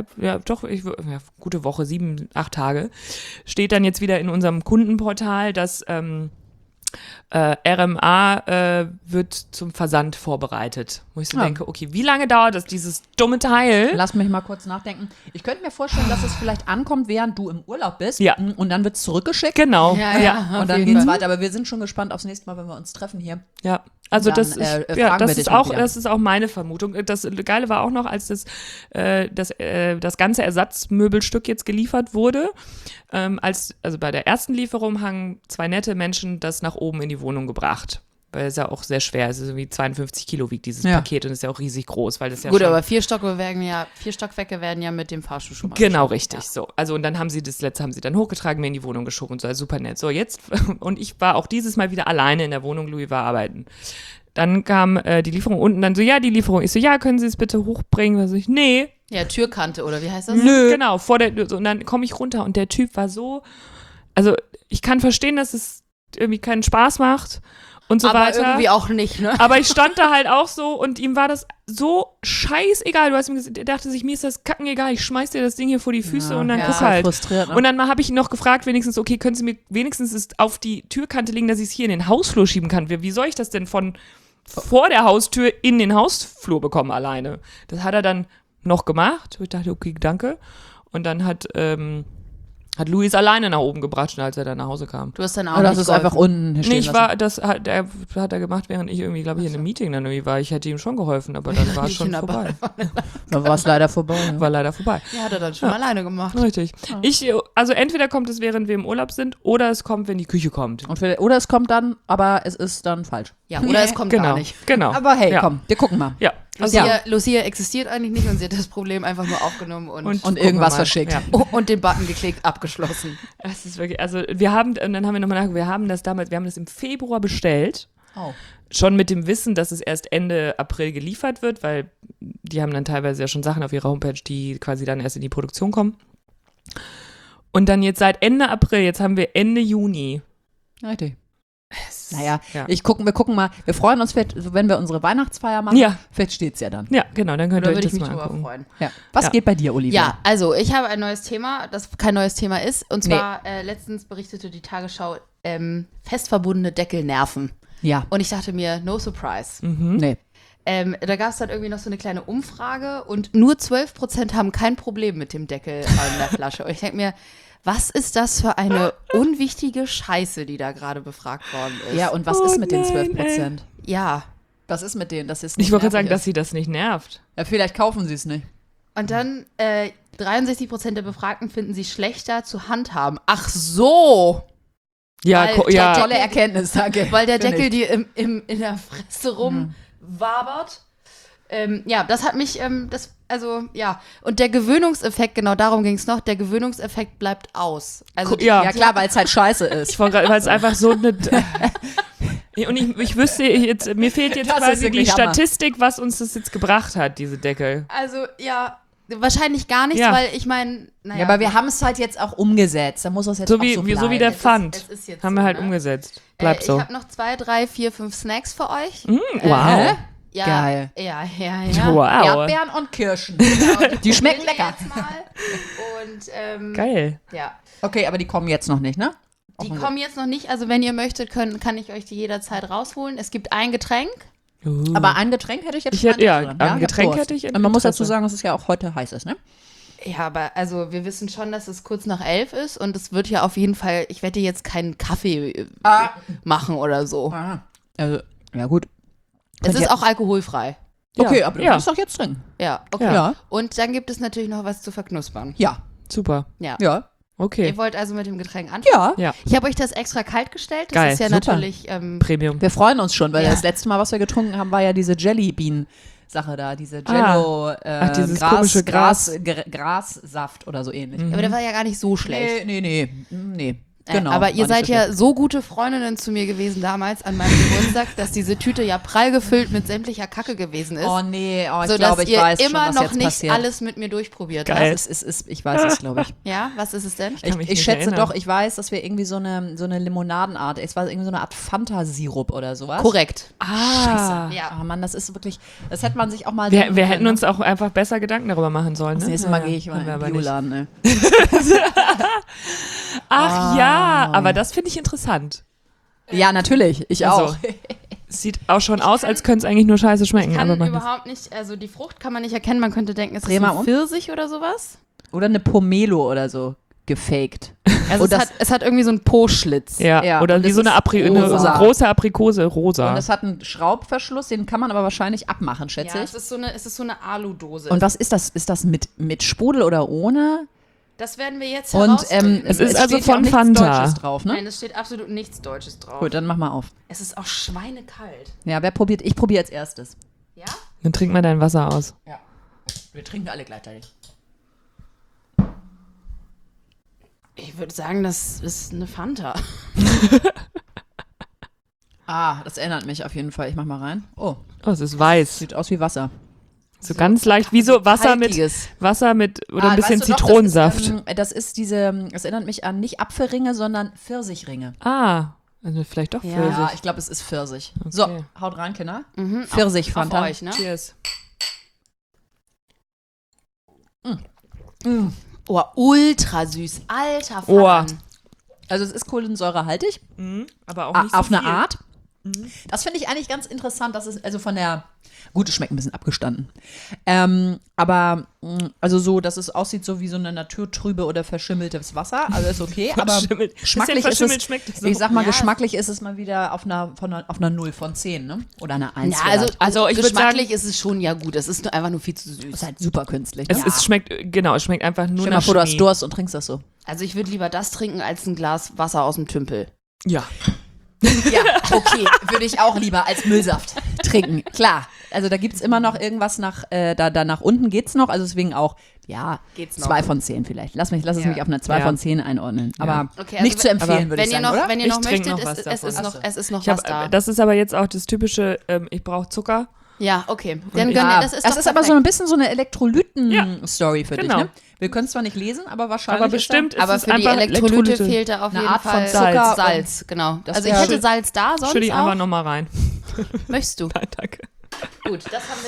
Speaker 2: gute Woche, 7, 8 Tage, steht dann jetzt wieder in unserem Kundenportal, dass RMA wird zum Versand vorbereitet. Wo ich so denke, okay, wie lange dauert das, dieses dumme Teil?
Speaker 4: Lass mich mal kurz nachdenken. Ich könnte mir vorstellen, dass es vielleicht ankommt, während du im Urlaub bist.
Speaker 2: Ja.
Speaker 4: Und dann wird es zurückgeschickt.
Speaker 2: Genau.
Speaker 3: Ja.
Speaker 4: Und dann geht's weiter. Aber wir sind schon gespannt aufs nächste Mal, wenn wir uns treffen hier.
Speaker 2: Ja, also
Speaker 4: Dann,
Speaker 2: das
Speaker 4: fragen wir
Speaker 2: das
Speaker 4: dich
Speaker 2: ist
Speaker 4: mal
Speaker 2: auch
Speaker 4: wieder.
Speaker 2: das ist auch meine Vermutung. Das Geile war auch noch, als das ganze Ersatzmöbelstück jetzt geliefert wurde. Also bei der ersten Lieferung haben 2 nette Menschen das nach oben in die Wohnung gebracht. Weil es ja auch sehr schwer ist. Also wie 52 Kilo wiegt dieses Paket und ist ja auch riesig groß, weil das ja
Speaker 3: Gut,
Speaker 2: schon
Speaker 3: aber 4 Stockwerke werden ja mit dem Fahrstuhl schon mal
Speaker 2: genau,
Speaker 3: geschoben.
Speaker 2: richtig, so. Also und dann haben sie das letzte dann hochgetragen, mir in die Wohnung geschoben und so, also super nett. So, jetzt, und ich war auch dieses Mal wieder alleine in der Wohnung, Louis war arbeiten. Dann kam die Lieferung unten, dann so, ja, die Lieferung. Ich so, ja, können Sie es bitte hochbringen? Da so, nee.
Speaker 3: Ja, Türkante, oder wie heißt das?
Speaker 2: Nö. Genau, so, und dann komme ich runter und der Typ war so, also ich kann verstehen, dass es irgendwie keinen Spaß macht und so
Speaker 3: aber
Speaker 2: weiter.
Speaker 3: irgendwie auch nicht, ne?
Speaker 2: Aber ich stand da halt auch so und ihm war das so scheißegal. Du hast ihm gesagt, er dachte sich, mir ist das kacken egal, ich schmeiß dir das Ding hier vor die Füße und dann guck halt.
Speaker 4: Frustriert, ne?
Speaker 2: Und dann habe ich ihn noch gefragt, wenigstens, okay, können Sie mir wenigstens es auf die Türkante legen, dass ich es hier in den Hausflur schieben kann? Wie soll ich das denn von vor der Haustür in den Hausflur bekommen alleine? Das hat er dann noch gemacht. Ich dachte, okay, danke. Und dann hat Louis alleine nach oben gebracht, als er dann nach Hause kam.
Speaker 3: Du hast dann auch
Speaker 4: Oder das
Speaker 3: nicht
Speaker 4: ist einfach unten hier stehen
Speaker 2: Nee,
Speaker 4: lassen.
Speaker 2: das hat er gemacht, während ich irgendwie, glaube ich, in einem Meeting dann irgendwie war. Ich hätte ihm schon geholfen, aber dann war es schon vorbei.
Speaker 4: Da war es leider vorbei. Ja.
Speaker 2: War leider vorbei.
Speaker 3: Ja, hat er dann schon alleine gemacht.
Speaker 2: Richtig. Also entweder kommt es, während wir im Urlaub sind, oder es kommt, wenn die Küche kommt.
Speaker 4: Oder es kommt dann, aber es ist dann falsch.
Speaker 3: Ja, oder es kommt
Speaker 2: Genau.
Speaker 3: gar nicht.
Speaker 2: Genau.
Speaker 4: Aber hey,
Speaker 2: Ja.
Speaker 4: komm, wir gucken mal.
Speaker 2: Ja.
Speaker 3: Lucia existiert eigentlich nicht und sie hat das Problem einfach nur aufgenommen und
Speaker 4: Und
Speaker 2: gucken
Speaker 4: irgendwas
Speaker 2: wir mal.
Speaker 4: verschickt.
Speaker 2: Ja.
Speaker 3: und den Button geklickt, abgeschlossen.
Speaker 2: Das ist wirklich, also wir haben, und dann haben wir nochmal nachgeguckt, wir haben das im Februar bestellt.
Speaker 4: Oh.
Speaker 2: Schon mit dem Wissen, dass es erst Ende April geliefert wird, weil die haben dann teilweise ja schon Sachen auf ihrer Homepage, die quasi dann erst in die Produktion kommen. Und dann jetzt seit Ende April, jetzt haben wir Ende Juni.
Speaker 4: Richtig. Naja,
Speaker 2: Ja.
Speaker 4: wir gucken mal. Wir freuen uns, wenn wir unsere Weihnachtsfeier machen.
Speaker 2: Ja.
Speaker 4: Vielleicht steht's ja dann.
Speaker 2: Ja, genau, dann könnt
Speaker 3: Da
Speaker 2: ihr euch
Speaker 3: würde ich
Speaker 2: das
Speaker 3: mich
Speaker 2: mal
Speaker 3: drüber
Speaker 2: angucken.
Speaker 3: freuen.
Speaker 4: Ja. Was
Speaker 2: Ja.
Speaker 4: geht bei dir, Olivia?
Speaker 3: Ja, also ich habe ein neues Thema, das kein neues Thema ist. Und zwar letztens berichtete die Tagesschau, fest verbundene Deckel nerven.
Speaker 4: Ja.
Speaker 3: Und ich dachte mir, no surprise.
Speaker 4: Nee.
Speaker 3: Da gab es dann irgendwie noch so eine kleine Umfrage und nur 12% haben kein Problem mit dem Deckel an der Flasche. Und ich denke mir, was ist das für eine unwichtige Scheiße, die da gerade befragt worden ist?
Speaker 4: Ja, und was ist mit den 12%?
Speaker 3: Ja.
Speaker 4: Was ist mit denen? Das ist nicht
Speaker 2: Ich wollte gerade sagen,
Speaker 4: nervig
Speaker 2: dass sie das nicht nervt.
Speaker 4: ist. Ja, vielleicht kaufen sie es nicht.
Speaker 3: Und dann 63% der Befragten finden sie schlechter zu handhaben. Ach so!
Speaker 2: Ja,
Speaker 3: Weil
Speaker 4: Tolle Erkenntnis, danke.
Speaker 3: Weil der
Speaker 4: Finde
Speaker 3: Deckel
Speaker 4: ich.
Speaker 3: dir in der Fresse rumwabert. Ja, das hat mich, und der Gewöhnungseffekt, genau darum ging es noch, der Gewöhnungseffekt bleibt aus. Also
Speaker 4: Ja, klar, weil es halt scheiße ist.
Speaker 2: Ich wollte gerade, weil es einfach so eine. Und ich wüsste jetzt, mir fehlt jetzt
Speaker 4: Das ist
Speaker 2: quasi die
Speaker 4: wirklich Hammer.
Speaker 2: Statistik, was uns das jetzt gebracht hat, diese Deckel.
Speaker 3: Also, ja, wahrscheinlich gar nichts,
Speaker 2: Ja.
Speaker 3: weil ich meine, naja.
Speaker 4: Ja, aber wir haben es halt jetzt auch umgesetzt. Da muss es jetzt
Speaker 2: So
Speaker 4: auch
Speaker 2: wie,
Speaker 4: so
Speaker 2: wie, so wie
Speaker 4: bleiben.
Speaker 2: der
Speaker 3: Es ist-
Speaker 2: Pfand.
Speaker 3: es ist jetzt
Speaker 2: Haben
Speaker 3: so,
Speaker 2: wir halt
Speaker 3: ne?
Speaker 2: umgesetzt. Bleibt
Speaker 3: Ich
Speaker 2: so.
Speaker 3: habe noch 2, 3, 4, 5 Snacks für euch.
Speaker 2: Wow.
Speaker 3: Ja,
Speaker 4: Geil.
Speaker 3: Ja.
Speaker 2: Wow.
Speaker 4: Erdbeeren und Kirschen. Die schmecken lecker.
Speaker 3: Jetzt mal. Und,
Speaker 2: Geil.
Speaker 3: ja.
Speaker 4: Okay, aber die kommen jetzt noch nicht, ne?
Speaker 3: Die kommen jetzt noch nicht, also wenn ihr möchtet, kann ich euch die jederzeit rausholen. Es gibt ein Getränk.
Speaker 4: Aber ein Getränk hätte ich jetzt
Speaker 2: Ich
Speaker 4: schon
Speaker 2: hätte- ja,
Speaker 4: Interesse
Speaker 2: ein
Speaker 4: dran.
Speaker 2: Getränk
Speaker 4: Durst.
Speaker 2: hätte ich
Speaker 4: Und man muss dazu
Speaker 2: Interesse.
Speaker 4: sagen, dass es ja auch heute heiß ist, ne?
Speaker 3: Ja, aber also wir wissen schon, dass es kurz nach 11 ist und es wird ja auf jeden Fall, ich werde jetzt keinen Kaffee machen oder so.
Speaker 4: Aha. Also, ja gut.
Speaker 3: Es ist auch alkoholfrei.
Speaker 4: Okay,
Speaker 2: Ja.
Speaker 4: aber du
Speaker 2: Ja.
Speaker 4: kannst doch jetzt trinken.
Speaker 3: Ja, okay.
Speaker 4: Ja.
Speaker 3: Und dann gibt es natürlich noch was zu verknuspern.
Speaker 4: Ja.
Speaker 2: Super.
Speaker 3: Ja.
Speaker 4: Ja.
Speaker 2: Okay.
Speaker 3: Ihr wollt also mit dem Getränk anfangen?
Speaker 4: Ja.
Speaker 2: Ja.
Speaker 3: Ich habe euch das extra kalt gestellt. Das
Speaker 2: Geil,
Speaker 3: ist ja
Speaker 4: super.
Speaker 3: natürlich.
Speaker 2: Premium.
Speaker 4: Wir freuen uns schon, weil
Speaker 3: Ja.
Speaker 4: das letzte Mal, was wir getrunken haben, war ja diese Jellybean-Sache da, diese Jello,
Speaker 2: dieses komische Gras.
Speaker 4: Grassaft oder so ähnlich.
Speaker 3: Aber der war ja gar nicht so schlecht.
Speaker 4: Nee. Genau,
Speaker 3: aber
Speaker 4: war
Speaker 3: ihr
Speaker 4: nicht
Speaker 3: seid
Speaker 4: so
Speaker 3: ja
Speaker 4: schlecht.
Speaker 3: so gute Freundinnen zu mir gewesen damals an meinem Geburtstag, dass diese Tüte ja prall gefüllt mit sämtlicher Kacke gewesen ist.
Speaker 4: Oh nee, ich
Speaker 3: sodass
Speaker 4: glaube, ich
Speaker 3: ihr
Speaker 4: weiß schon,
Speaker 3: immer
Speaker 4: was
Speaker 3: noch
Speaker 4: jetzt
Speaker 3: nicht
Speaker 4: passiert.
Speaker 3: alles mit mir durchprobiert
Speaker 2: Geil.
Speaker 3: habt.
Speaker 4: Ich weiß es, glaube ich.
Speaker 3: Ja, was ist es denn?
Speaker 2: kann mich
Speaker 4: Ich
Speaker 2: nicht
Speaker 4: schätze
Speaker 2: erinnern.
Speaker 4: doch, ich weiß, dass wir irgendwie so eine Limonadenart, es war irgendwie so eine Art Fanta-Sirup oder sowas.
Speaker 3: Korrekt.
Speaker 2: Ah.
Speaker 3: Ja.
Speaker 4: Ah Mann, das ist wirklich, das hätte man sich auch mal
Speaker 2: Wir
Speaker 4: denken
Speaker 2: hätten
Speaker 4: können,
Speaker 2: uns auch einfach besser Gedanken darüber machen sollen.
Speaker 4: Das
Speaker 2: Ne?
Speaker 4: nächste Mal gehe ich
Speaker 2: haben wir
Speaker 4: mal in
Speaker 2: aber
Speaker 4: den
Speaker 2: nicht.
Speaker 4: Bioladen, ne?
Speaker 2: Ach ja, aber das finde ich interessant.
Speaker 4: Ja, natürlich, ich
Speaker 2: Also,
Speaker 4: auch.
Speaker 2: Es sieht auch schon aus, als könnte es eigentlich nur scheiße schmecken.
Speaker 3: Kann
Speaker 2: aber man
Speaker 3: überhaupt nicht, also die Frucht kann man nicht erkennen, man könnte denken, es
Speaker 4: Dreh
Speaker 3: ist
Speaker 4: mal
Speaker 3: ein
Speaker 4: um.
Speaker 3: Pfirsich oder sowas.
Speaker 4: Oder eine Pomelo oder so, gefaked.
Speaker 3: Also
Speaker 4: Und
Speaker 3: es hat irgendwie so einen Po-Schlitz.
Speaker 2: ja,
Speaker 4: Ja,
Speaker 2: oder
Speaker 4: und
Speaker 2: wie
Speaker 4: es
Speaker 2: so eine,
Speaker 4: ist
Speaker 2: eine
Speaker 4: rosa.
Speaker 2: große Aprikose, rosa.
Speaker 4: Und es hat einen Schraubverschluss, den kann man aber wahrscheinlich abmachen, schätze
Speaker 3: Ja,
Speaker 4: ich.
Speaker 3: es ist so eine Aludose.
Speaker 4: Und was ist das? Ist das mit Sprudel oder ohne?
Speaker 3: das werden wir jetzt
Speaker 4: Und
Speaker 3: herausfinden.
Speaker 2: Es ist also
Speaker 4: steht ja auch
Speaker 2: von
Speaker 4: nichts
Speaker 2: Fanta.
Speaker 4: Deutsches drauf, ne?
Speaker 3: Nein, es steht absolut nichts Deutsches drauf.
Speaker 4: Gut, dann mach mal auf.
Speaker 3: Es ist auch schweinekalt.
Speaker 4: Ja, wer probiert? Ich probiere als erstes.
Speaker 3: Ja?
Speaker 2: Dann trink mal dein Wasser aus.
Speaker 4: Ja. Wir trinken alle gleichzeitig.
Speaker 3: Ich würde sagen, das ist eine Fanta.
Speaker 4: Ah, das erinnert mich auf jeden Fall. Ich mach mal rein. Oh,
Speaker 2: Oh, es ist weiß.
Speaker 4: sieht aus wie Wasser.
Speaker 2: So ganz leicht, wie so Wasser mit
Speaker 3: Haltiges.
Speaker 2: oder ein bisschen
Speaker 4: weißt du noch,
Speaker 2: Zitronensaft.
Speaker 4: Das ist diese, das erinnert mich an nicht Apfelringe, sondern Pfirsichringe.
Speaker 2: Ah, also vielleicht doch
Speaker 3: Ja.
Speaker 2: Pfirsich.
Speaker 4: Ja, ich glaube, es ist Pfirsich. So,
Speaker 2: Okay.
Speaker 4: haut rein, Kinder.
Speaker 3: Mhm,
Speaker 4: Pfirsich,
Speaker 3: auf
Speaker 4: Fanta.
Speaker 3: euch, ne?
Speaker 2: Cheers.
Speaker 3: Oh, ultra süß. Alter
Speaker 2: Oh.
Speaker 3: Vater.
Speaker 4: Also es ist kohlensäurehaltig,
Speaker 2: Aber auch nicht so
Speaker 4: auf eine
Speaker 2: viel.
Speaker 4: Art. Das finde ich eigentlich ganz interessant, dass es, also von der, gut, es schmeckt ein bisschen abgestanden. Aber, also so, dass es aussieht so wie so eine naturtrübe oder verschimmeltes Wasser, also ist okay, aber
Speaker 2: Verschimmelt.
Speaker 4: geschmacklich
Speaker 2: Bisschen
Speaker 4: ist
Speaker 2: verschimmelt
Speaker 4: es,
Speaker 2: schmeckt es so.
Speaker 4: ich sag mal,
Speaker 3: Ja.
Speaker 4: geschmacklich ist es mal wieder auf einer 0 von 10, ne? Oder eine 1
Speaker 3: Ja, also,
Speaker 4: vielleicht.
Speaker 2: Also ich würd
Speaker 3: geschmacklich ist es schon ja gut. Es ist nur einfach nur viel zu süß.
Speaker 4: ist halt super künstlich.
Speaker 2: Es,
Speaker 4: Ne?
Speaker 2: es schmeckt, genau, es schmeckt einfach nur
Speaker 4: Stell dir mal
Speaker 2: nach
Speaker 4: vor, du hast
Speaker 2: Chemie.
Speaker 4: Durst und trinkst das so.
Speaker 3: Also ich würde lieber das trinken als ein Glas Wasser aus dem Tümpel.
Speaker 2: Ja.
Speaker 4: Ja, okay, würde ich auch lieber als Müllsaft trinken. Klar. Also da gibt es immer noch irgendwas nach unten geht's noch, also deswegen auch, ja,
Speaker 3: Geht's noch.
Speaker 4: 2 von 10 vielleicht. Lass es
Speaker 3: Ja.
Speaker 4: mich auf eine 2
Speaker 2: Ja.
Speaker 4: von 10 einordnen. Aber
Speaker 3: Okay, also
Speaker 4: nicht zu empfehlen, würde
Speaker 3: Wenn
Speaker 4: ich
Speaker 3: ihr
Speaker 4: sagen, oder?
Speaker 3: wenn ihr
Speaker 2: Ich
Speaker 3: noch
Speaker 2: trink
Speaker 3: möchtet,
Speaker 2: noch was
Speaker 3: es ist
Speaker 2: davon.
Speaker 3: noch, es ist noch
Speaker 2: Ich
Speaker 3: was
Speaker 2: hab,
Speaker 3: da.
Speaker 2: das ist aber jetzt auch das typische, ich brauche Zucker.
Speaker 3: Ja, okay. Dann
Speaker 2: ich-
Speaker 3: gönn
Speaker 4: Ah,
Speaker 3: ihr, das ist
Speaker 4: das
Speaker 3: doch
Speaker 4: ist aber so ein bisschen so eine
Speaker 2: Ja.
Speaker 4: Elektrolyten-Story für
Speaker 2: Genau.
Speaker 4: dich, ne? Wir können es zwar nicht lesen, aber wahrscheinlich
Speaker 2: Aber bestimmt
Speaker 3: aber
Speaker 2: ist es
Speaker 3: für die
Speaker 2: einfach
Speaker 3: Elektrolyte
Speaker 2: Elektrolyte.
Speaker 3: fehlt da auf
Speaker 4: Eine
Speaker 3: jeden
Speaker 4: Art von
Speaker 3: Fall
Speaker 4: Zucker
Speaker 3: Salz, genau.
Speaker 4: das
Speaker 3: Also ich
Speaker 4: wär-
Speaker 3: hätte Salz da, sonst
Speaker 2: Schütte ich einfach
Speaker 3: auch.
Speaker 2: nochmal rein.
Speaker 3: Möchtest du?
Speaker 2: Nein, danke.
Speaker 3: Gut, das haben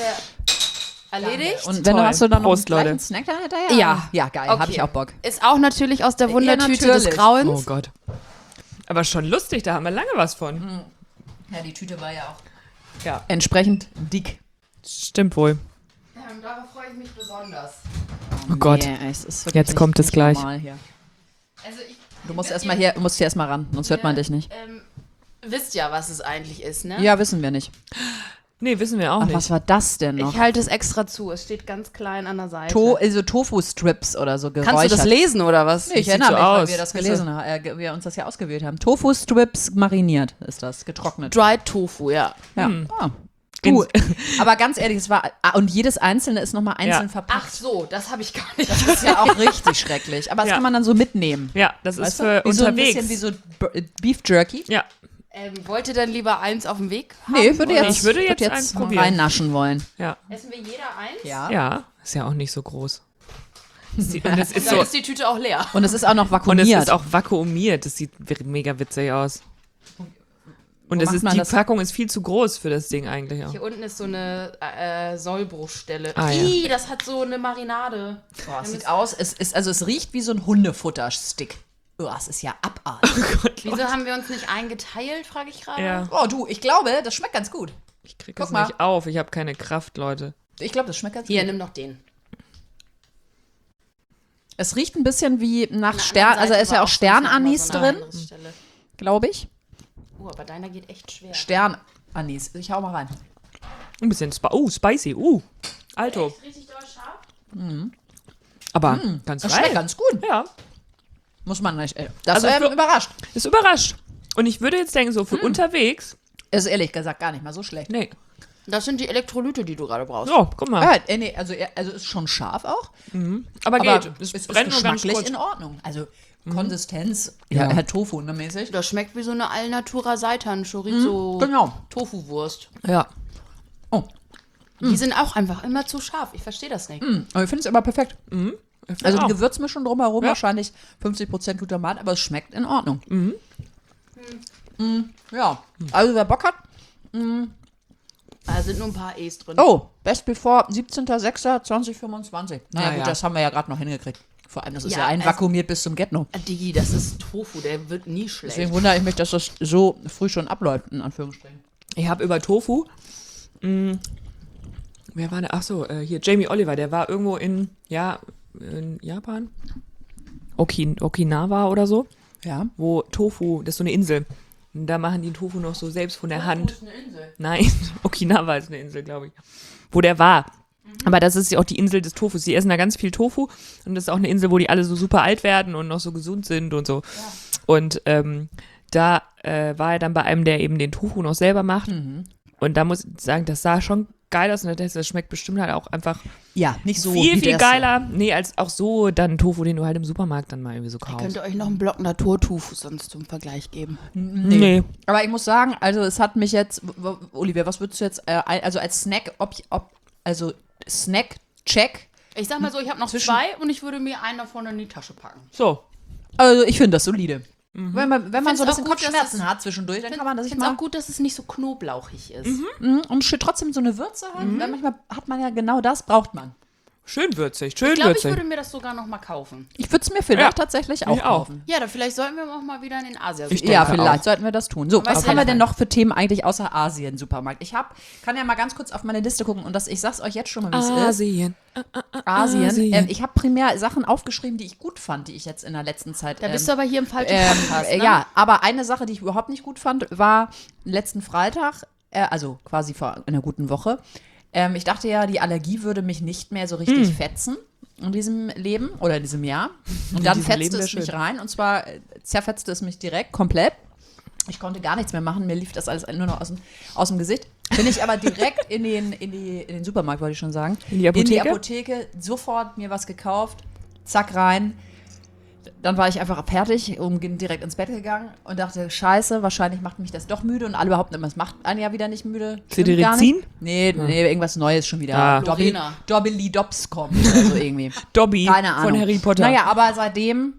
Speaker 3: wir erledigt.
Speaker 4: Und wenn
Speaker 2: Toll.
Speaker 4: hast du dann noch
Speaker 2: Prost,
Speaker 4: gleich
Speaker 2: Leute.
Speaker 4: einen Snack da hinterher?
Speaker 3: Ja.
Speaker 4: Ja, geil,
Speaker 3: Okay.
Speaker 4: habe ich auch Bock.
Speaker 3: Ist auch natürlich aus der Wundertüte
Speaker 4: natürlich.
Speaker 3: des Grauens.
Speaker 2: Oh Gott. Aber schon lustig, da haben wir lange was von.
Speaker 4: Ja, die Tüte war ja auch
Speaker 2: Ja.
Speaker 4: entsprechend dick.
Speaker 2: Stimmt wohl.
Speaker 3: Darauf freue ich mich besonders.
Speaker 2: Oh Gott.
Speaker 4: Nee, es ist wirklich
Speaker 2: Jetzt kommt es
Speaker 4: nicht
Speaker 2: gleich.
Speaker 4: normal hier.
Speaker 3: Also ich
Speaker 4: Du musst hier erstmal ran, sonst hört man dich nicht.
Speaker 3: wisst ja, was es eigentlich ist, ne?
Speaker 4: Ja, wissen wir nicht.
Speaker 2: Nee, wissen wir auch
Speaker 4: Ach,
Speaker 2: nicht.
Speaker 4: was war das denn noch?
Speaker 3: Ich halte es extra zu. Es steht ganz klein an der Seite.
Speaker 4: Also Tofu-Strips oder so geräuchert.
Speaker 3: Kannst du das lesen oder was?
Speaker 4: Nee, ich
Speaker 2: Sieht
Speaker 4: erinnere
Speaker 2: so
Speaker 4: mich, weil
Speaker 2: aus.
Speaker 4: wir das gelesen haben, wir uns das ja ausgewählt haben. Tofu-Strips mariniert ist das, getrocknet.
Speaker 3: Dried Tofu, ja.
Speaker 4: Ja. Ah. Du, aber ganz ehrlich, es war, und jedes einzelne ist nochmal einzeln
Speaker 2: Ja.
Speaker 4: verpackt.
Speaker 3: Ach so, das habe ich gar nicht.
Speaker 4: Das ist ja auch richtig schrecklich. Aber das
Speaker 2: Ja.
Speaker 4: kann man dann so mitnehmen.
Speaker 2: Ja, das ist
Speaker 4: Weißt
Speaker 2: für
Speaker 4: du? Wie so ein
Speaker 2: unterwegs.
Speaker 4: bisschen wie so Beef Jerky.
Speaker 2: Ja,
Speaker 3: Wollt ihr denn lieber eins auf dem Weg haben?
Speaker 4: Nee, würde
Speaker 3: Oder
Speaker 4: jetzt,
Speaker 2: Ich würde
Speaker 4: würd
Speaker 2: jetzt eins
Speaker 4: mal
Speaker 2: probieren.
Speaker 4: reinnaschen wollen.
Speaker 2: ja.
Speaker 3: Essen wir jeder eins?
Speaker 2: Ja, ist ja auch nicht so groß. Und es ist
Speaker 3: Dann
Speaker 2: so.
Speaker 3: ist die Tüte auch leer.
Speaker 4: Und es ist auch noch
Speaker 2: Und
Speaker 4: vakuumiert.
Speaker 2: es ist auch vakuumiert. Das sieht mega witzig aus. Und
Speaker 4: Wo
Speaker 2: es
Speaker 4: macht
Speaker 2: ist,
Speaker 4: man
Speaker 2: die
Speaker 4: das?
Speaker 2: Packung ist viel zu groß für das Ding eigentlich auch.
Speaker 3: Hier unten ist so eine Sollbruchstelle.
Speaker 2: Ah, ja.
Speaker 3: Ih, das hat so eine Marinade.
Speaker 4: Boah, es sieht aus, es riecht wie so ein Hundefutterstick. Oh, es ist ja abartig.
Speaker 3: Wieso haben wir uns nicht eingeteilt, frage ich gerade.
Speaker 2: Ja,
Speaker 4: Oh, du, ich glaube, das schmeckt ganz gut.
Speaker 2: ich krieg
Speaker 4: Guck
Speaker 2: das
Speaker 4: mal.
Speaker 2: nicht auf. Ich habe keine Kraft, Leute.
Speaker 4: Ich glaube, das schmeckt ganz
Speaker 3: Hier,
Speaker 4: gut.
Speaker 3: nimm noch den.
Speaker 4: Es riecht ein bisschen wie nach
Speaker 3: An der
Speaker 4: Stern,
Speaker 3: anderen
Speaker 4: also
Speaker 3: Seite
Speaker 4: ist ja
Speaker 3: war
Speaker 4: auch
Speaker 3: sonst noch mal
Speaker 4: Sternanis
Speaker 3: so eine
Speaker 4: drin,
Speaker 3: andere Stelle.
Speaker 4: glaube ich.
Speaker 3: Aber deiner geht echt schwer.
Speaker 4: Sternanis. Ich hau mal rein.
Speaker 2: Ein bisschen spicy. Alto.
Speaker 3: Richtig doll scharf?
Speaker 2: Aber ganz
Speaker 4: Das
Speaker 2: geil.
Speaker 4: schmeckt ganz gut.
Speaker 2: Ja,
Speaker 4: Muss man nicht. Das
Speaker 2: Also für-
Speaker 4: überrascht.
Speaker 2: ist überrascht. Und ich würde jetzt denken, so für unterwegs,
Speaker 4: Ist ehrlich gesagt gar nicht mal so schlecht.
Speaker 2: nee.
Speaker 3: Das sind die Elektrolyte, die du gerade brauchst.
Speaker 2: So, guck mal.
Speaker 4: Nee, also ist schon scharf auch.
Speaker 2: Aber
Speaker 4: Aber
Speaker 2: geht.
Speaker 4: es ist
Speaker 2: brennt nur ganz
Speaker 4: geschmacklich
Speaker 2: kurz.
Speaker 4: in Ordnung. Also Konsistenz, ja, Tofu, ne, mäßig.
Speaker 3: Das schmeckt wie so eine Alnatura Seitan Chorizo
Speaker 4: Genau.
Speaker 3: Tofu-Wurst.
Speaker 2: Ja.
Speaker 4: Oh,
Speaker 3: Die sind auch einfach immer zu scharf. Ich verstehe das nicht.
Speaker 4: aber ich finde es aber perfekt. Also die
Speaker 2: auch.
Speaker 4: Gewürzmischung drumherum,
Speaker 2: Ja.
Speaker 4: wahrscheinlich 50% Glutamat, aber es schmeckt in Ordnung. Ja, also wer Bock hat.
Speaker 3: Da sind nur ein paar E's drin.
Speaker 4: Oh, Best Before 17.06.2025. Naja,
Speaker 2: Ah,
Speaker 4: gut,
Speaker 2: ja.
Speaker 4: das haben wir ja gerade noch hingekriegt. Vor allem, das ist
Speaker 3: Ja,
Speaker 4: ja
Speaker 3: also-
Speaker 4: einvakuumiert bis zum Get-No.
Speaker 3: Digi, das ist Tofu, der wird nie schlecht.
Speaker 4: Deswegen wundere ich mich, dass das so früh schon abläuft, in Anführungsstrichen.
Speaker 2: Ich habe über Tofu. Wer war der? Ach so, hier Jamie Oliver, der war irgendwo in Japan. Okinawa oder so,
Speaker 4: Ja.
Speaker 2: wo Tofu, das ist so eine Insel. Und da machen die Tofu noch so selbst von der Hand.
Speaker 3: ist eine Insel.
Speaker 2: Nein, Okinawa ist eine Insel, glaube ich. Wo der war. Aber das ist ja auch die Insel des Tofus. Die essen da ganz viel Tofu. Und das ist auch eine Insel, wo die alle so super alt werden und noch so gesund sind und so. Ja. Und da war er dann bei einem, der eben den Tofu noch selber macht. Und da muss ich sagen, das sah schon geil aus. Und das schmeckt bestimmt halt auch einfach
Speaker 4: Ja, nicht so
Speaker 2: viel,
Speaker 4: wie
Speaker 2: viel
Speaker 4: das-
Speaker 2: geiler. Nee, als auch so dann Tofu, den du halt im Supermarkt dann mal irgendwie so kaufst.
Speaker 3: Könnt ihr euch noch einen Block Natur-Tofu sonst zum Vergleich geben?
Speaker 2: Nee.
Speaker 4: Aber ich muss sagen, also es hat mich jetzt, Olivia, was würdest du jetzt, also als Snack, also Snack-Check.
Speaker 3: Ich sag mal so, ich habe noch zwei und ich würde mir einen davon in die Tasche packen.
Speaker 2: So.
Speaker 4: Also ich finde das solide. Wenn man so ein
Speaker 3: Find's
Speaker 4: bisschen
Speaker 3: auch gut, dass
Speaker 4: Kopfschmerzen
Speaker 3: es-
Speaker 4: hat zwischendurch, dann kann man das
Speaker 3: Ich
Speaker 4: sich
Speaker 3: finde es
Speaker 4: mal
Speaker 3: auch gut, dass es nicht so knoblauchig ist.
Speaker 4: und trotzdem so eine Würze hat. Weil manchmal hat man ja genau das, braucht man.
Speaker 2: Schön würzig,
Speaker 3: Ich glaube, ich
Speaker 2: würzig.
Speaker 3: würde mir das sogar noch mal kaufen.
Speaker 4: Ich würde es mir vielleicht
Speaker 2: Ja,
Speaker 4: tatsächlich auch
Speaker 2: ich auch.
Speaker 4: kaufen.
Speaker 3: Ja, vielleicht sollten wir auch mal wieder in den Asien.
Speaker 2: Ich
Speaker 4: Ja,
Speaker 2: denke
Speaker 4: vielleicht
Speaker 2: auch.
Speaker 4: sollten wir das tun. So,
Speaker 3: Weißt
Speaker 4: was
Speaker 3: du,
Speaker 4: haben wir
Speaker 3: ja.
Speaker 4: denn noch für Themen eigentlich außer Asien-Supermarkt? Kann ja mal ganz kurz auf meine Liste gucken und ich sag's euch jetzt schon mal, wie es ist.
Speaker 2: Asien.
Speaker 4: Asien.
Speaker 2: Asien.
Speaker 4: Ich habe primär Sachen aufgeschrieben, die ich gut fand, die ich jetzt in der letzten Zeit.
Speaker 3: Da bist du aber hier im falschen Podcast, ne?
Speaker 4: Ja, aber eine Sache, die ich überhaupt nicht gut fand, war letzten Freitag, also quasi vor einer guten Woche. Ich dachte ja, die Allergie würde mich nicht mehr so richtig fetzen in diesem Leben oder in diesem Jahr. Und dann
Speaker 2: diesem
Speaker 4: fetzte
Speaker 2: Leben wär
Speaker 4: es mich
Speaker 2: schön.
Speaker 4: rein und zwar zerfetzte es mich direkt komplett. Ich konnte gar nichts mehr machen, mir lief das alles nur noch aus dem Gesicht. Bin ich aber direkt in den Supermarkt, wollte ich schon sagen.
Speaker 2: In die Apotheke?
Speaker 4: In die Apotheke, sofort mir was gekauft, zack rein. Dann war ich einfach fertig und bin direkt ins Bett gegangen und dachte, scheiße, wahrscheinlich macht mich das doch müde und alle behaupten immer, es macht einen ja wieder nicht müde. Stimmt gar
Speaker 2: Cetirizin?
Speaker 4: nicht. Nee, irgendwas Neues schon wieder.
Speaker 2: Ah.
Speaker 3: Lorena.
Speaker 4: Dobbly-Dobbs-Com oder so irgendwie.
Speaker 2: Dobby
Speaker 4: Keine Ahnung.
Speaker 2: von Harry Potter.
Speaker 4: Naja, aber seitdem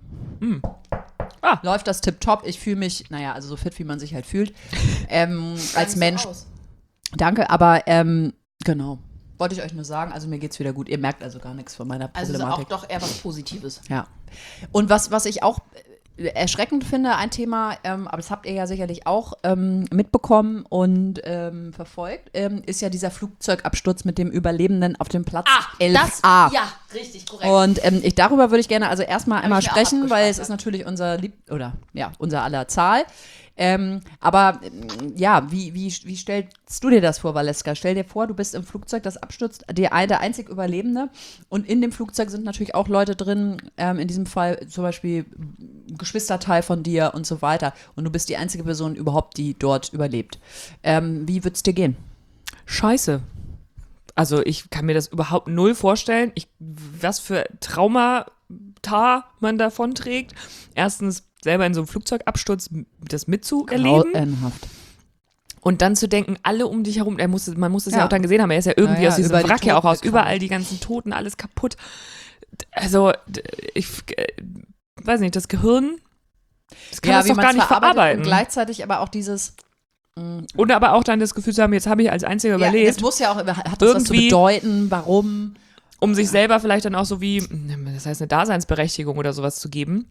Speaker 2: Ah.
Speaker 4: läuft das tipptopp. Ich fühle mich, also so fit, wie man sich halt fühlt, als
Speaker 3: so
Speaker 4: Mensch.
Speaker 3: aus.
Speaker 4: Danke, aber genau. Wollte ich euch nur sagen, also mir geht's wieder gut. Ihr merkt also gar nichts von meiner
Speaker 3: Also ist auch
Speaker 4: Problematik.
Speaker 3: doch eher was Positives.
Speaker 4: Ja. Und was ich auch erschreckend finde, ein Thema, aber das habt ihr ja sicherlich auch mitbekommen und verfolgt, ist ja dieser Flugzeugabsturz mit dem Überlebenden auf dem Platz 11a.
Speaker 3: Ja, richtig, korrekt.
Speaker 4: Und darüber würde ich gerne also erstmal einmal
Speaker 3: ich mir auch
Speaker 4: sprechen, weil es
Speaker 3: abgespeichert.
Speaker 4: ist natürlich unser aller Zahl. Aber ja, wie stellst du dir das vor, Valeska? Stell dir vor, du bist im Flugzeug, das abstürzt, der einzig Überlebende. Und in dem Flugzeug sind natürlich auch Leute drin, in diesem Fall zum Beispiel Geschwisterteil von dir und so weiter. Und du bist die einzige Person überhaupt, die dort überlebt. Wie wird's dir gehen?
Speaker 2: Scheiße. Also ich kann mir das überhaupt null vorstellen, was für Traumata man davon trägt. Erstens selber in so einem Flugzeugabsturz das mitzuerleben
Speaker 4: Grauenhaft.
Speaker 2: und dann zu denken, alle um dich herum, man muss es ja
Speaker 4: Ja.
Speaker 2: auch dann gesehen haben, er ist ja irgendwie
Speaker 4: Ja,
Speaker 2: aus diesem
Speaker 4: über die
Speaker 2: Wrack ja auch
Speaker 4: Toten
Speaker 2: raus,
Speaker 4: gekommen.
Speaker 2: überall die ganzen Toten, alles kaputt. Also ich weiß nicht, das Gehirn, das kann das doch gar nicht verarbeiten.
Speaker 4: Und gleichzeitig aber auch dieses
Speaker 2: Und aber auch dann das Gefühl zu haben, jetzt habe ich als Einziger
Speaker 4: Ja,
Speaker 2: überlebt.
Speaker 4: das muss ja auch, hat das was zu
Speaker 2: Irgendwie-
Speaker 4: bedeuten, warum?
Speaker 2: Um sich selber vielleicht dann auch so wie, das heißt eine Daseinsberechtigung oder sowas zu geben.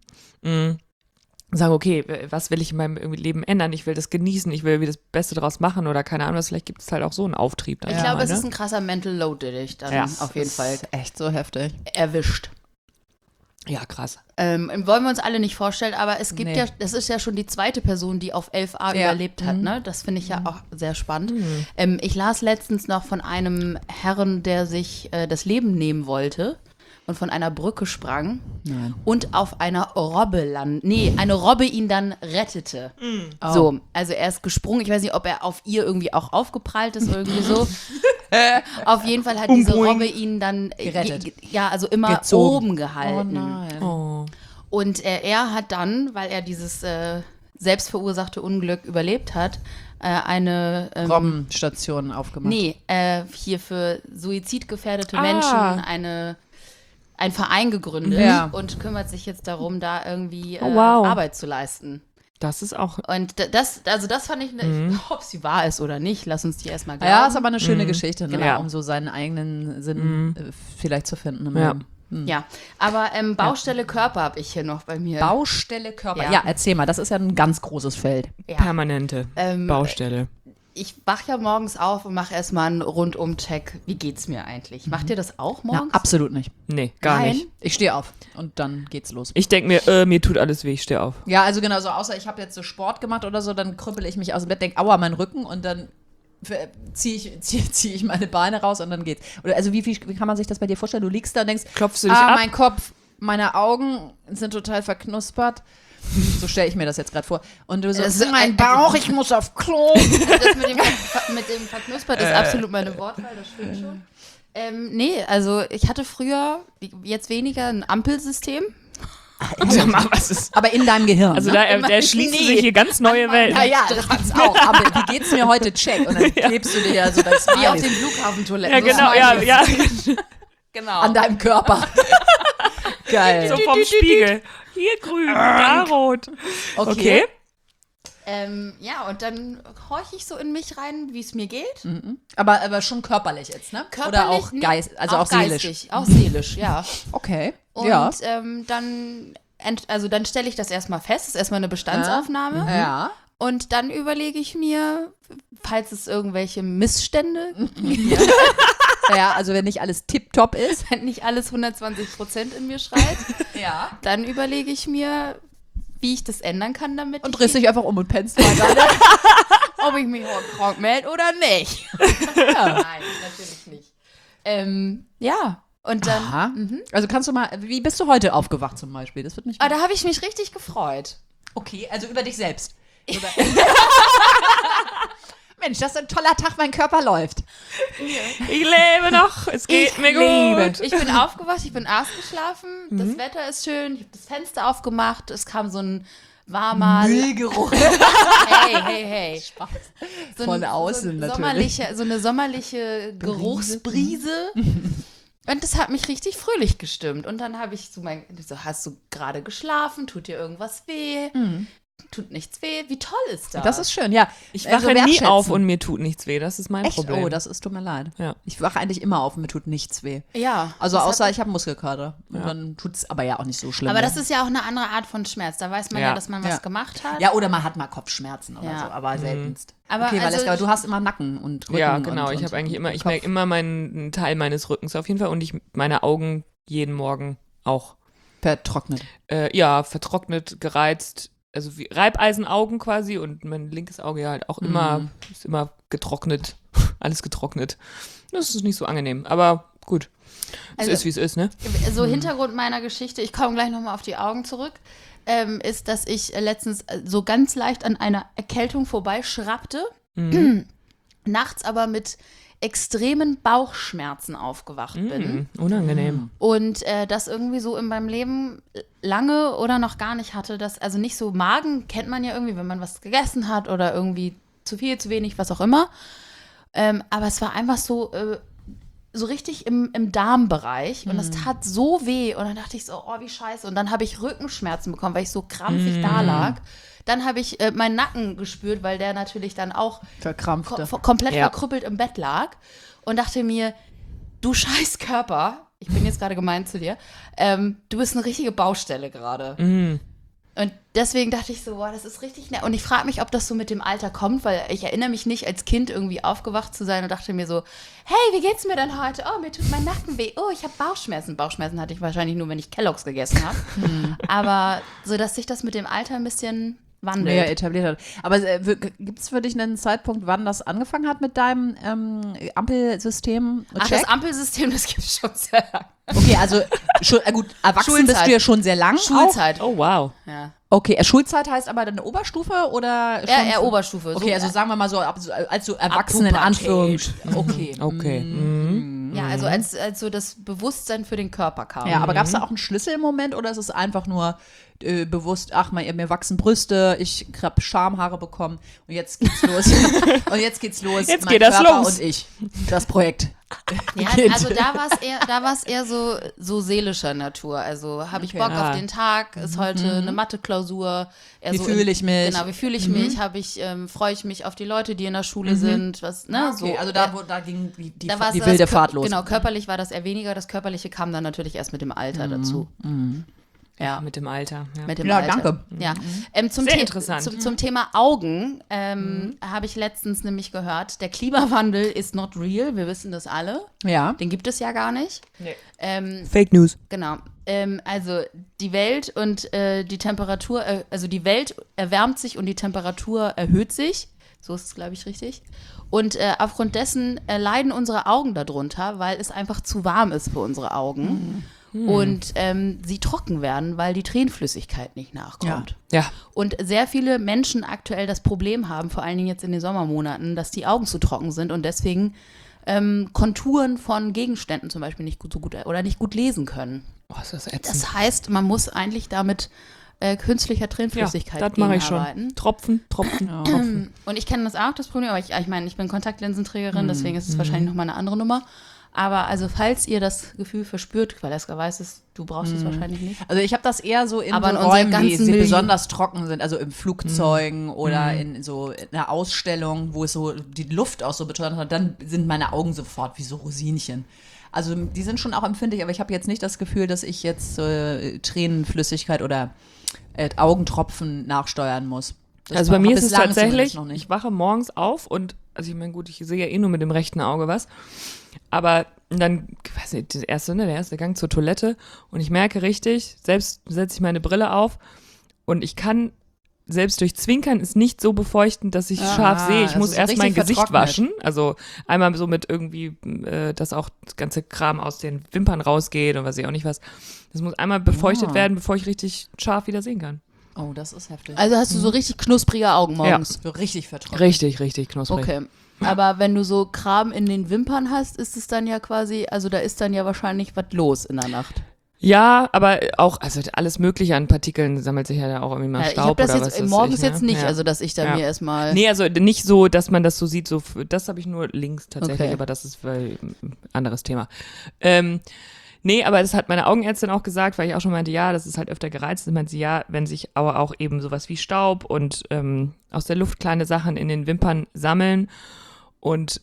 Speaker 2: Sagen, okay, was will ich in meinem irgendwie Leben ändern? Ich will das genießen, ich will irgendwie das Beste draus machen oder keine Ahnung was. Vielleicht gibt es halt auch so einen Auftrieb. Dann
Speaker 3: Ich
Speaker 2: mal,
Speaker 3: glaube, es
Speaker 2: ne?
Speaker 3: ist ein krasser Mental Load, der dich dann
Speaker 2: Ja.
Speaker 3: auf jeden Fall
Speaker 4: Echt so heftig.
Speaker 3: erwischt.
Speaker 2: Ja, krass.
Speaker 3: Wollen wir uns alle nicht vorstellen, aber es gibt
Speaker 4: Nee.
Speaker 3: ja, das ist ja schon die zweite Person, die auf 11a
Speaker 4: Ja.
Speaker 3: überlebt hat, ne? Das finde ich ja auch sehr spannend. Ich las letztens noch von einem Herren, der sich das Leben nehmen wollte, und von einer Brücke sprang
Speaker 4: Nein.
Speaker 3: und auf einer Robbe eine Robbe ihn dann rettete.
Speaker 4: Oh.
Speaker 3: So, also er ist gesprungen, ich weiß nicht, ob er auf ihr irgendwie auch aufgeprallt ist oder irgendwie so. Auf jeden Fall hat diese Robbe ihn dann
Speaker 4: Gerettet.
Speaker 3: also immer
Speaker 4: Gezogen.
Speaker 3: oben
Speaker 4: Oh
Speaker 3: gehalten.
Speaker 4: nein.
Speaker 2: Oh.
Speaker 3: Und er hat dann, weil er dieses selbstverursachte Unglück überlebt hat, eine
Speaker 4: Robbenstation aufgemacht.
Speaker 3: hier für suizidgefährdete Menschen einen Verein gegründet
Speaker 4: Ja.
Speaker 3: und kümmert sich jetzt darum, da irgendwie
Speaker 2: Oh, wow.
Speaker 3: Arbeit zu leisten.
Speaker 2: Das ist auch.
Speaker 3: Und das fand ich, ob sie wahr ist oder nicht, lass uns die erstmal glauben.
Speaker 4: Ja, ist aber eine schöne Geschichte, ne?
Speaker 2: Ja.
Speaker 4: Um so seinen eigenen Sinn vielleicht zu finden. Im
Speaker 2: Ja.
Speaker 4: Leben.
Speaker 3: Ja, aber Baustelle Körper habe ich hier noch bei mir.
Speaker 4: Baustelle Körper.
Speaker 3: Ja.
Speaker 4: Ja, erzähl mal, das ist ja ein ganz großes Feld.
Speaker 3: Ja.
Speaker 2: Permanente Baustelle.
Speaker 3: Ich wach ja morgens auf und mache erstmal einen Rundum-Check. Wie geht's mir eigentlich? Macht ihr das auch
Speaker 4: Ja,
Speaker 3: morgens?
Speaker 4: absolut nicht.
Speaker 2: Nee, gar
Speaker 3: Nein?
Speaker 2: nicht.
Speaker 4: Ich stehe auf und dann geht's los.
Speaker 2: Ich denke mir, mir tut alles weh, ich stehe auf.
Speaker 4: Ja, also genau so, außer ich habe jetzt so Sport gemacht oder so, dann krüppel ich mich aus dem Bett, denke, aua, mein Rücken und dann zieh ich meine Beine raus und dann geht's. Oder also wie kann man sich das bei dir vorstellen? Du liegst da und denkst,
Speaker 2: Klopfst du dich ab?
Speaker 4: mein Kopf, meine Augen sind total verknuspert. So stelle ich mir das jetzt gerade vor. Und du so,
Speaker 3: Das ist
Speaker 4: mein Bauch, ich muss auf Klo.
Speaker 3: Das mit dem Verknuspert ist absolut meine Wortwahl, das stimmt schon. Nee, also ich hatte früher, jetzt weniger, ein Ampelsystem.
Speaker 2: Sag mal, was ist.
Speaker 4: Aber in deinem Gehirn.
Speaker 2: Also
Speaker 4: ne?
Speaker 2: da erschließen sich hier ganz neue Welten.
Speaker 4: Ja, das gibt's auch. Aber wie geht's mir heute? Check. Und dann klebst du dir ja so das
Speaker 3: Wie auf
Speaker 4: Smileys
Speaker 3: den Flughafentoiletten.
Speaker 2: Ja, genau, ja.
Speaker 3: Genau.
Speaker 4: an deinem Körper. Geil.
Speaker 2: So vom Spiegel. Hier grün, da rot. Okay.
Speaker 3: Ja, und dann horche ich so in mich rein, wie es mir geht.
Speaker 4: Aber schon körperlich jetzt, ne?
Speaker 3: Körperlich,
Speaker 4: Oder auch Geist, also auch seelisch.
Speaker 3: Geistig, auch seelisch, ja.
Speaker 4: Okay.
Speaker 3: Und
Speaker 4: ja.
Speaker 3: dann stelle ich das erstmal fest, das ist erstmal eine Bestandsaufnahme.
Speaker 4: Ja.
Speaker 3: Und dann überlege ich mir, falls es irgendwelche Missstände,
Speaker 4: Ja, also wenn nicht alles tipptopp ist.
Speaker 3: wenn nicht alles 120% in mir schreit,
Speaker 4: Ja.
Speaker 3: dann überlege ich mir, wie ich das ändern kann, damit
Speaker 4: Und
Speaker 3: ich
Speaker 4: drehst dich einfach um und pennst weiter.
Speaker 3: ob ich mich heute krank melde oder nicht. Nein, natürlich nicht. Ja, und dann,
Speaker 4: Aha. Also kannst du mal, wie bist du heute aufgewacht zum Beispiel? Das wird mich.
Speaker 3: da habe ich mich richtig gefreut.
Speaker 4: Okay, also über dich selbst. Mensch, das ist ein toller Tag, mein Körper läuft.
Speaker 2: Ich lebe noch, es geht mir gut.
Speaker 3: Ich bin aufgewacht, ich bin ausgeschlafen, das Wetter ist schön, ich habe das Fenster aufgemacht, es kam so ein warmer
Speaker 4: Müllgeruch.
Speaker 3: Hey.
Speaker 4: Spaß.
Speaker 3: So
Speaker 4: Von außen
Speaker 3: natürlich. So eine sommerliche Geruchsbrise. Und das hat mich richtig fröhlich gestimmt. Und dann habe ich so hast du gerade geschlafen? Tut dir irgendwas weh? Tut nichts weh? Wie toll ist das?
Speaker 4: Das ist schön, ja.
Speaker 2: Ich
Speaker 4: Also
Speaker 2: wache nie
Speaker 4: wertschätzen.
Speaker 2: auf und mir tut nichts weh. Das ist mein
Speaker 4: Echt?
Speaker 2: Problem.
Speaker 4: Oh, das tut mir leid.
Speaker 2: Ja.
Speaker 4: Ich wache eigentlich immer auf und mir tut nichts weh.
Speaker 3: ja.
Speaker 4: Also
Speaker 3: das
Speaker 4: außer
Speaker 3: hat-
Speaker 4: ich habe Muskelkater. Und dann tut es aber ja auch nicht so schlimm.
Speaker 3: Aber
Speaker 4: ne?
Speaker 3: das ist ja auch eine andere Art von Schmerz. Da weiß man ja,
Speaker 2: Ja.
Speaker 3: dass man
Speaker 4: Ja.
Speaker 3: was gemacht hat.
Speaker 4: Ja, oder man hat mal Kopfschmerzen oder
Speaker 3: Ja.
Speaker 4: so, aber seltenst.
Speaker 3: Aber
Speaker 4: okay,
Speaker 3: also
Speaker 4: Valeska, du hast immer Nacken und Rücken.
Speaker 2: Ja, genau.
Speaker 4: Und,
Speaker 2: Ich habe eigentlich immer, ich
Speaker 4: Kopf.
Speaker 2: merke immer einen Teil meines Rückens auf jeden Fall und meine Augen jeden Morgen auch.
Speaker 4: vertrocknet.
Speaker 2: Ja, vertrocknet, gereizt, also wie Reibeisenaugen quasi und mein linkes Auge ja halt auch ist immer getrocknet, alles getrocknet. Das ist nicht so angenehm, aber gut. Es
Speaker 3: Also-
Speaker 2: ist, wie es ist, ne?
Speaker 3: So Hintergrund meiner Geschichte, ich komme gleich nochmal auf die Augen zurück, ist, dass ich letztens so ganz leicht an einer Erkältung vorbeischrappte, nachts aber mit extremen Bauchschmerzen aufgewacht bin.
Speaker 2: Unangenehm.
Speaker 3: Und das irgendwie so in meinem Leben lange oder noch gar nicht hatte. Also nicht so Magen kennt man ja irgendwie, wenn man was gegessen hat oder irgendwie zu viel, zu wenig, was auch immer. Aber es war einfach so richtig im Darmbereich und das tat so weh und dann dachte ich so, oh, wie scheiße. Und dann habe ich Rückenschmerzen bekommen, weil ich so krampfig da lag. Dann habe ich meinen Nacken gespürt, weil der natürlich dann auch
Speaker 4: Verkrampfte.
Speaker 3: komplett
Speaker 2: Ja.
Speaker 3: verkrüppelt im Bett lag und dachte mir, du scheiß Körper, ich bin jetzt gerade gemein zu dir, du bist eine richtige Baustelle gerade. Und deswegen dachte ich so, boah, das ist richtig nett. Und ich frage mich, ob das so mit dem Alter kommt, weil ich erinnere mich nicht, als Kind irgendwie aufgewacht zu sein und dachte mir so, hey, wie geht's mir denn heute? Oh, mir tut mein Nacken weh. Oh, ich habe Bauchschmerzen. Bauchschmerzen hatte ich wahrscheinlich nur, wenn ich Kelloggs gegessen habe. Aber so, dass sich das mit dem Alter ein bisschen wandelt.
Speaker 4: Mehr etabliert hat. Aber gibt es für dich einen Zeitpunkt, wann das angefangen hat mit deinem Ampelsystem?
Speaker 3: Ach, das Ampelsystem, das gibt es schon sehr lange.
Speaker 4: Okay, also gut, erwachsen bist du ja schon sehr lang.
Speaker 3: Schulzeit.
Speaker 2: Oh, wow.
Speaker 3: Ja.
Speaker 4: Okay, Schulzeit heißt aber dann eine Oberstufe oder schon?
Speaker 3: Eher Oberstufe.
Speaker 4: Okay, also sagen wir mal so, als so erwachsen in
Speaker 3: Pubertät.
Speaker 4: Anführungsstrichen. Okay.
Speaker 2: Okay.
Speaker 3: Ja, also als so das Bewusstsein für den Körper kam.
Speaker 4: Ja, aber gab es da auch einen Schlüsselmoment oder ist es einfach nur bewusst, ach, mir wachsen Brüste, ich habe Schamhaare bekommen und jetzt geht's los. Jetzt
Speaker 2: Jetzt
Speaker 4: mein
Speaker 2: geht das
Speaker 4: Körper
Speaker 2: los.
Speaker 4: und ich, das Projekt.
Speaker 3: Ja,
Speaker 4: beginnt.
Speaker 3: also da war es eher so seelischer Natur. Also habe ich
Speaker 4: Okay.
Speaker 3: Bock auf den Tag, ist heute eine Mathe-Klausur. Eher
Speaker 4: Wie
Speaker 3: so
Speaker 4: fühle ich mich?
Speaker 3: Genau, wie fühle ich mich? Freue ich mich auf die Leute, die in der Schule sind? Was, ne,
Speaker 4: Okay,
Speaker 3: so.
Speaker 4: also da ging die
Speaker 3: Da war's
Speaker 4: die
Speaker 3: das
Speaker 4: wilde
Speaker 3: Kör-
Speaker 4: Fahrt los.
Speaker 3: Genau, körperlich war das eher weniger. Das Körperliche kam dann natürlich erst mit dem Alter dazu. Ja,
Speaker 2: Mit dem Alter. Ja.
Speaker 3: mit dem
Speaker 4: Ja,
Speaker 3: Alter.
Speaker 4: danke.
Speaker 3: Ja.
Speaker 2: Sehr interessant.
Speaker 3: Zum Thema Augen habe ich letztens nämlich gehört, der Klimawandel ist not real. Wir wissen das alle.
Speaker 4: Ja.
Speaker 3: Den gibt es ja gar nicht.
Speaker 2: Nee. Fake News.
Speaker 3: Genau. Also die Welt und die Temperatur, also die Welt erwärmt sich und die Temperatur erhöht sich. So ist es, glaube ich, richtig. Und aufgrund dessen leiden unsere Augen darunter, weil es einfach zu warm ist für unsere Augen. Und sie trocken werden, weil die Tränenflüssigkeit nicht nachkommt.
Speaker 2: Ja.
Speaker 3: Und sehr viele Menschen aktuell das Problem haben, vor allen Dingen jetzt in den Sommermonaten, dass die Augen zu trocken sind und deswegen Konturen von Gegenständen zum Beispiel nicht gut lesen können.
Speaker 2: Oh, ist das ätzend.
Speaker 3: Das heißt, man muss eigentlich damit künstlicher Tränenflüssigkeit
Speaker 2: das mache ich
Speaker 3: gegenarbeiten.
Speaker 2: schon. Tropfen.
Speaker 3: Und ich kenne das auch, das Problem, aber ich meine, ich bin Kontaktlinsenträgerin, deswegen ist es wahrscheinlich nochmal eine andere Nummer. Aber also, falls ihr das Gefühl verspürt, Valeska weiß es, du brauchst es wahrscheinlich nicht.
Speaker 4: Also ich habe das eher so in
Speaker 3: Aber
Speaker 4: so
Speaker 3: in unserem
Speaker 4: Räumen, die
Speaker 3: ganzen
Speaker 4: sie
Speaker 3: Milieu.
Speaker 4: besonders trocken sind, also in Flugzeugen oder in so einer Ausstellung, wo es so die Luft auch so betont hat, dann sind meine Augen sofort wie so Rosinchen. Also die sind schon auch empfindlich, aber ich habe jetzt nicht das Gefühl, dass ich jetzt Tränenflüssigkeit oder Augentropfen nachsteuern muss. Das
Speaker 2: Also bei
Speaker 4: war
Speaker 2: mir ist es
Speaker 4: bislang
Speaker 2: tatsächlich,
Speaker 4: zumindest noch nicht.
Speaker 2: ich wache morgens auf und, also ich meine, gut, ich sehe ja eh nur mit dem rechten Auge was, aber dann, ich weiß nicht, der erste Gang zur Toilette und ich merke richtig, selbst setze ich meine Brille auf und ich kann, selbst durch Zwinkern ist nicht so befeuchtend, dass ich scharf sehe. Ich
Speaker 4: also
Speaker 2: muss
Speaker 4: so
Speaker 2: erst
Speaker 4: richtig
Speaker 2: mein Gesicht
Speaker 4: vertrocknet.
Speaker 2: waschen, also einmal so mit irgendwie, dass auch das ganze Kram aus den Wimpern rausgeht und was ich auch nicht was. Das muss einmal befeuchtet werden, bevor ich richtig scharf wieder sehen kann.
Speaker 4: Oh, das ist heftig.
Speaker 3: Also hast du so richtig knusprige Augen morgens.
Speaker 4: so richtig vertrocknet.
Speaker 2: Richtig knusprig.
Speaker 3: Okay. Aber wenn du so Kram in den Wimpern hast, ist es dann ja quasi, also da ist dann ja wahrscheinlich was los in der Nacht.
Speaker 2: Ja, aber auch, also alles Mögliche an Partikeln sammelt sich ja da auch irgendwie mal
Speaker 3: Ich
Speaker 2: Staub
Speaker 3: habe das
Speaker 2: oder was
Speaker 3: jetzt
Speaker 2: weiß
Speaker 3: morgens
Speaker 2: ich, ne?
Speaker 3: jetzt nicht,
Speaker 2: Ja.
Speaker 3: also dass ich da
Speaker 2: Ja.
Speaker 3: mir erstmal.
Speaker 2: Nee, also nicht so, dass man das so sieht, das habe ich nur links tatsächlich,
Speaker 3: Okay.
Speaker 2: aber das ist ein anderes Thema. Nee, aber das hat meine Augenärztin auch gesagt, weil ich auch schon meinte, ja, das ist halt öfter gereizt. Sie meinte, ja, wenn sich aber auch eben sowas wie Staub und aus der Luft kleine Sachen in den Wimpern sammeln und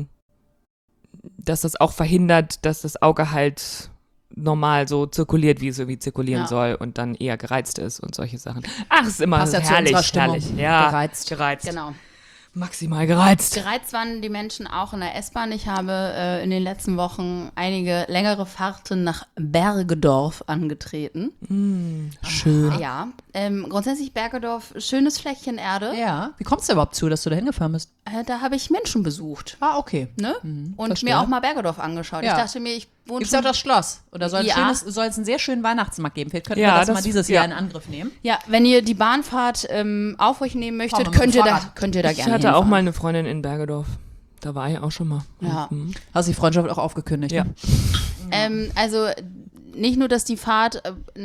Speaker 2: dass das auch verhindert, dass das Auge halt normal so zirkuliert, wie es irgendwie zirkulieren
Speaker 3: Ja.
Speaker 2: soll und dann eher gereizt ist und solche Sachen. Ach, ist immer
Speaker 4: Passt ja zu
Speaker 2: herrlich,
Speaker 4: unserer Stimmung.
Speaker 2: herrlich. Ja,
Speaker 4: Gereizt.
Speaker 3: Genau.
Speaker 2: Maximal gereizt.
Speaker 3: Gereizt waren die Menschen auch in der S-Bahn. Ich habe in den letzten Wochen einige längere Fahrten nach Bergedorf angetreten.
Speaker 2: Schön.
Speaker 3: Ja, grundsätzlich Bergedorf, schönes Fleckchen Erde.
Speaker 4: Ja. Wie kommst du überhaupt zu, dass du da hingefahren bist?
Speaker 3: Da habe ich Menschen besucht.
Speaker 4: Ah, okay.
Speaker 3: Ne? Und
Speaker 4: verstehe.
Speaker 3: mir auch mal Bergedorf angeschaut.
Speaker 4: Ja.
Speaker 3: Ich dachte mir, ich wohne
Speaker 4: Gibt es auch das Schloss? Oder soll
Speaker 3: Ja.
Speaker 4: es einen sehr schönen Weihnachtsmarkt geben? Vielleicht könnten
Speaker 2: Ja,
Speaker 4: wir das
Speaker 2: das-
Speaker 4: mal dieses
Speaker 2: ja.
Speaker 4: Jahr in Angriff nehmen.
Speaker 3: Ja, wenn ihr die Bahnfahrt auf euch nehmen möchtet,
Speaker 4: Fahren wir mit dem Fahrrad.
Speaker 3: könnt ihr da
Speaker 2: Ich
Speaker 3: gerne
Speaker 2: hatte auch
Speaker 3: hinfahren.
Speaker 2: mal eine Freundin in Bergedorf. Da war ich auch schon mal.
Speaker 3: Ja.
Speaker 2: Mhm.
Speaker 4: Hast du die Freundschaft auch aufgekündigt?
Speaker 2: Ja.
Speaker 4: Ne?
Speaker 3: Also nicht nur, dass die Fahrt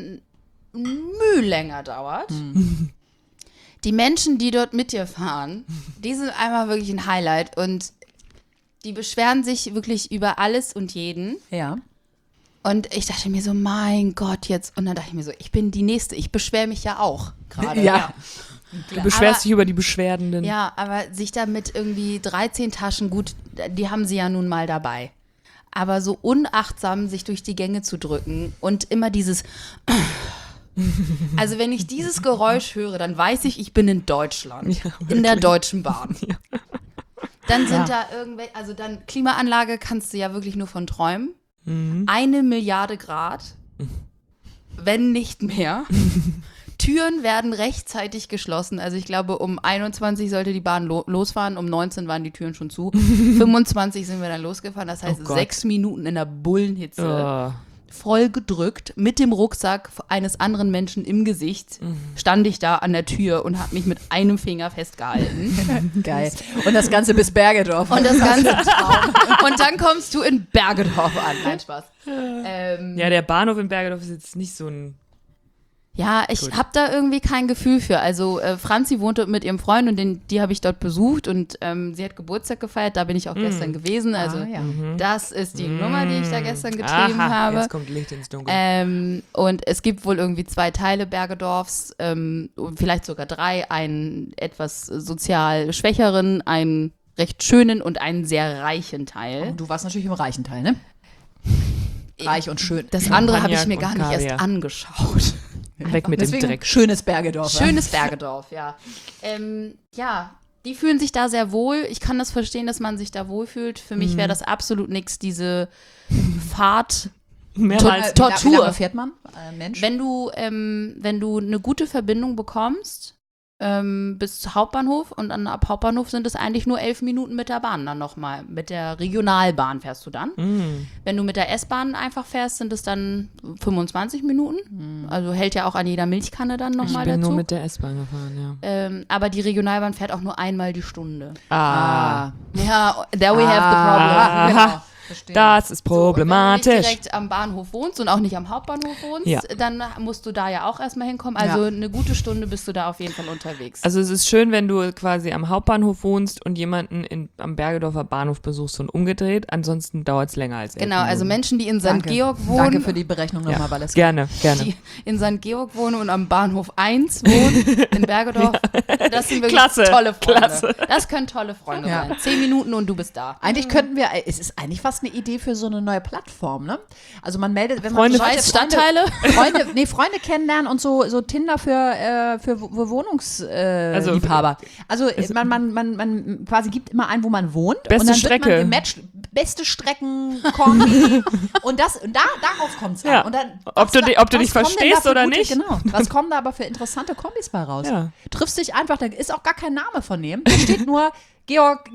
Speaker 3: Mühe länger dauert. Die Menschen, die dort mit dir fahren, die sind einmal wirklich ein Highlight und die beschweren sich wirklich über alles und jeden.
Speaker 4: Ja.
Speaker 3: Und ich dachte mir so, mein Gott, jetzt. Und dann dachte ich mir so, ich bin die Nächste. Ich beschwere mich ja auch gerade.
Speaker 4: Ja.
Speaker 2: Du beschwerst
Speaker 3: Aber-
Speaker 2: dich über die Beschwerdenden.
Speaker 3: Ja, aber sich da mit irgendwie 13 Taschen, gut, die haben sie ja nun mal dabei. Aber so unachtsam sich durch die Gänge zu drücken und immer dieses. Also, wenn ich dieses Geräusch höre, dann weiß ich bin in Deutschland.
Speaker 2: Ja,
Speaker 3: in der Deutschen Bahn. Dann sind da irgendwelche, also dann Klimaanlage kannst du ja wirklich nur von träumen. 1 Milliarde Grad, wenn nicht mehr. Türen werden rechtzeitig geschlossen. Also ich glaube, um 21 sollte die Bahn losfahren, um 19 waren die Türen schon zu. 25 sind wir dann losgefahren, das heißt
Speaker 2: Oh Gott.
Speaker 3: 6 Minuten in der Bullenhitze. voll gedrückt, mit dem Rucksack eines anderen Menschen im Gesicht, stand ich da an der Tür und habe mich mit einem Finger festgehalten.
Speaker 4: Geil. Und das Ganze bis Bergedorf.
Speaker 3: Und das ganze Und dann kommst du in Bergedorf an. Nein, Spaß.
Speaker 2: Ja, der Bahnhof in Bergedorf ist jetzt nicht so ein.
Speaker 3: Ja, ich habe da irgendwie kein Gefühl für. Also Franzi wohnt dort mit ihrem Freund und die habe ich dort besucht und sie hat Geburtstag gefeiert, da bin ich auch gestern gewesen. Also das ist die Nummer, die ich da gestern getrieben habe.
Speaker 2: Jetzt kommt Licht ins Dunkel.
Speaker 3: Und es gibt wohl irgendwie 2 Teile Bergedorfs, vielleicht sogar 3, einen etwas sozial schwächeren, einen recht schönen und einen sehr reichen Teil.
Speaker 4: Du warst natürlich im reichen Teil, ne? Reich und schön.
Speaker 3: Das andere habe ich
Speaker 2: Cognac
Speaker 3: mir gar
Speaker 2: und
Speaker 3: nicht erst
Speaker 2: Kaviar.
Speaker 3: angeschaut.
Speaker 2: Weg mit dem
Speaker 4: Deswegen
Speaker 2: Dreck.
Speaker 4: schönes Bergedorf. ja.
Speaker 3: Schönes Bergedorf, ja. Ja, die fühlen sich da sehr wohl. Ich kann das verstehen, dass man sich da wohlfühlt. Für mich wäre das absolut nichts, diese Fahrt.
Speaker 2: Mehrmals.
Speaker 3: Tortur.
Speaker 4: Wie lange fährt man? Mensch.
Speaker 3: Wenn du eine gute Verbindung bekommst, bis zum Hauptbahnhof und dann ab Hauptbahnhof sind es eigentlich nur 11 Minuten mit der Bahn dann nochmal. Mit der Regionalbahn fährst du dann. Wenn du mit der S-Bahn einfach fährst, sind es dann 25 Minuten. Also hält ja auch an jeder Milchkanne dann
Speaker 2: Ich
Speaker 3: nochmal
Speaker 2: bin
Speaker 3: dazu.
Speaker 2: nur mit der S-Bahn gefahren, ja.
Speaker 3: Aber die Regionalbahn fährt auch nur einmal die Stunde.
Speaker 2: Ah.
Speaker 3: Ja, there we have the problem.
Speaker 4: Genau. Verstehe.
Speaker 2: Das ist
Speaker 3: So, und wenn du
Speaker 2: problematisch.
Speaker 3: nicht direkt am Bahnhof wohnst und auch nicht am Hauptbahnhof wohnst,
Speaker 2: Ja.
Speaker 3: dann musst du da ja auch erstmal hinkommen. Also
Speaker 4: Ja.
Speaker 3: eine gute Stunde bist du da auf jeden Fall unterwegs.
Speaker 2: Also es ist schön, wenn du quasi am Hauptbahnhof wohnst und jemanden am Bergedorfer Bahnhof besuchst und umgedreht. Ansonsten dauert es länger als 11
Speaker 3: Genau, also
Speaker 2: Minuten.
Speaker 3: Menschen, die in St.
Speaker 4: Danke.
Speaker 3: Georg
Speaker 4: Danke
Speaker 3: wohnen,
Speaker 4: für die Berechnung nochmal,
Speaker 2: Ja,
Speaker 4: Valeska.
Speaker 2: gerne.
Speaker 3: die in St. Georg wohnen und am Bahnhof 1 wohnen, in Bergedorf, das sind wirklich
Speaker 2: Klasse,
Speaker 3: tolle Freunde.
Speaker 2: klasse.
Speaker 3: Das können tolle Freunde
Speaker 4: Ja.
Speaker 3: sein. 10 Minuten und du bist da.
Speaker 4: Eigentlich könnten wir, es ist eigentlich fast eine Idee für so eine neue Plattform, ne? Also man meldet, wenn
Speaker 2: Freunde-
Speaker 4: man
Speaker 3: Schweiz Stadtteile?
Speaker 4: Freunde kennenlernen und so Tinder für Wohnungsliebhaber. Also man quasi gibt immer ein, wo man wohnt.
Speaker 2: Beste
Speaker 4: und dann
Speaker 2: Strecke.
Speaker 4: Wird man gematcht, beste Strecken, Kombi und darauf kommt es an.
Speaker 2: Ja.
Speaker 4: Und dann,
Speaker 2: Ob du dich
Speaker 4: was kommen denn
Speaker 2: verstehst
Speaker 4: da für
Speaker 2: oder
Speaker 4: gute,
Speaker 2: nicht?
Speaker 4: Genau. Was kommen da aber für interessante Kombis bei raus?
Speaker 2: Ja.
Speaker 4: Triffst dich einfach, da ist auch gar kein Name von dem. Da steht nur Georg,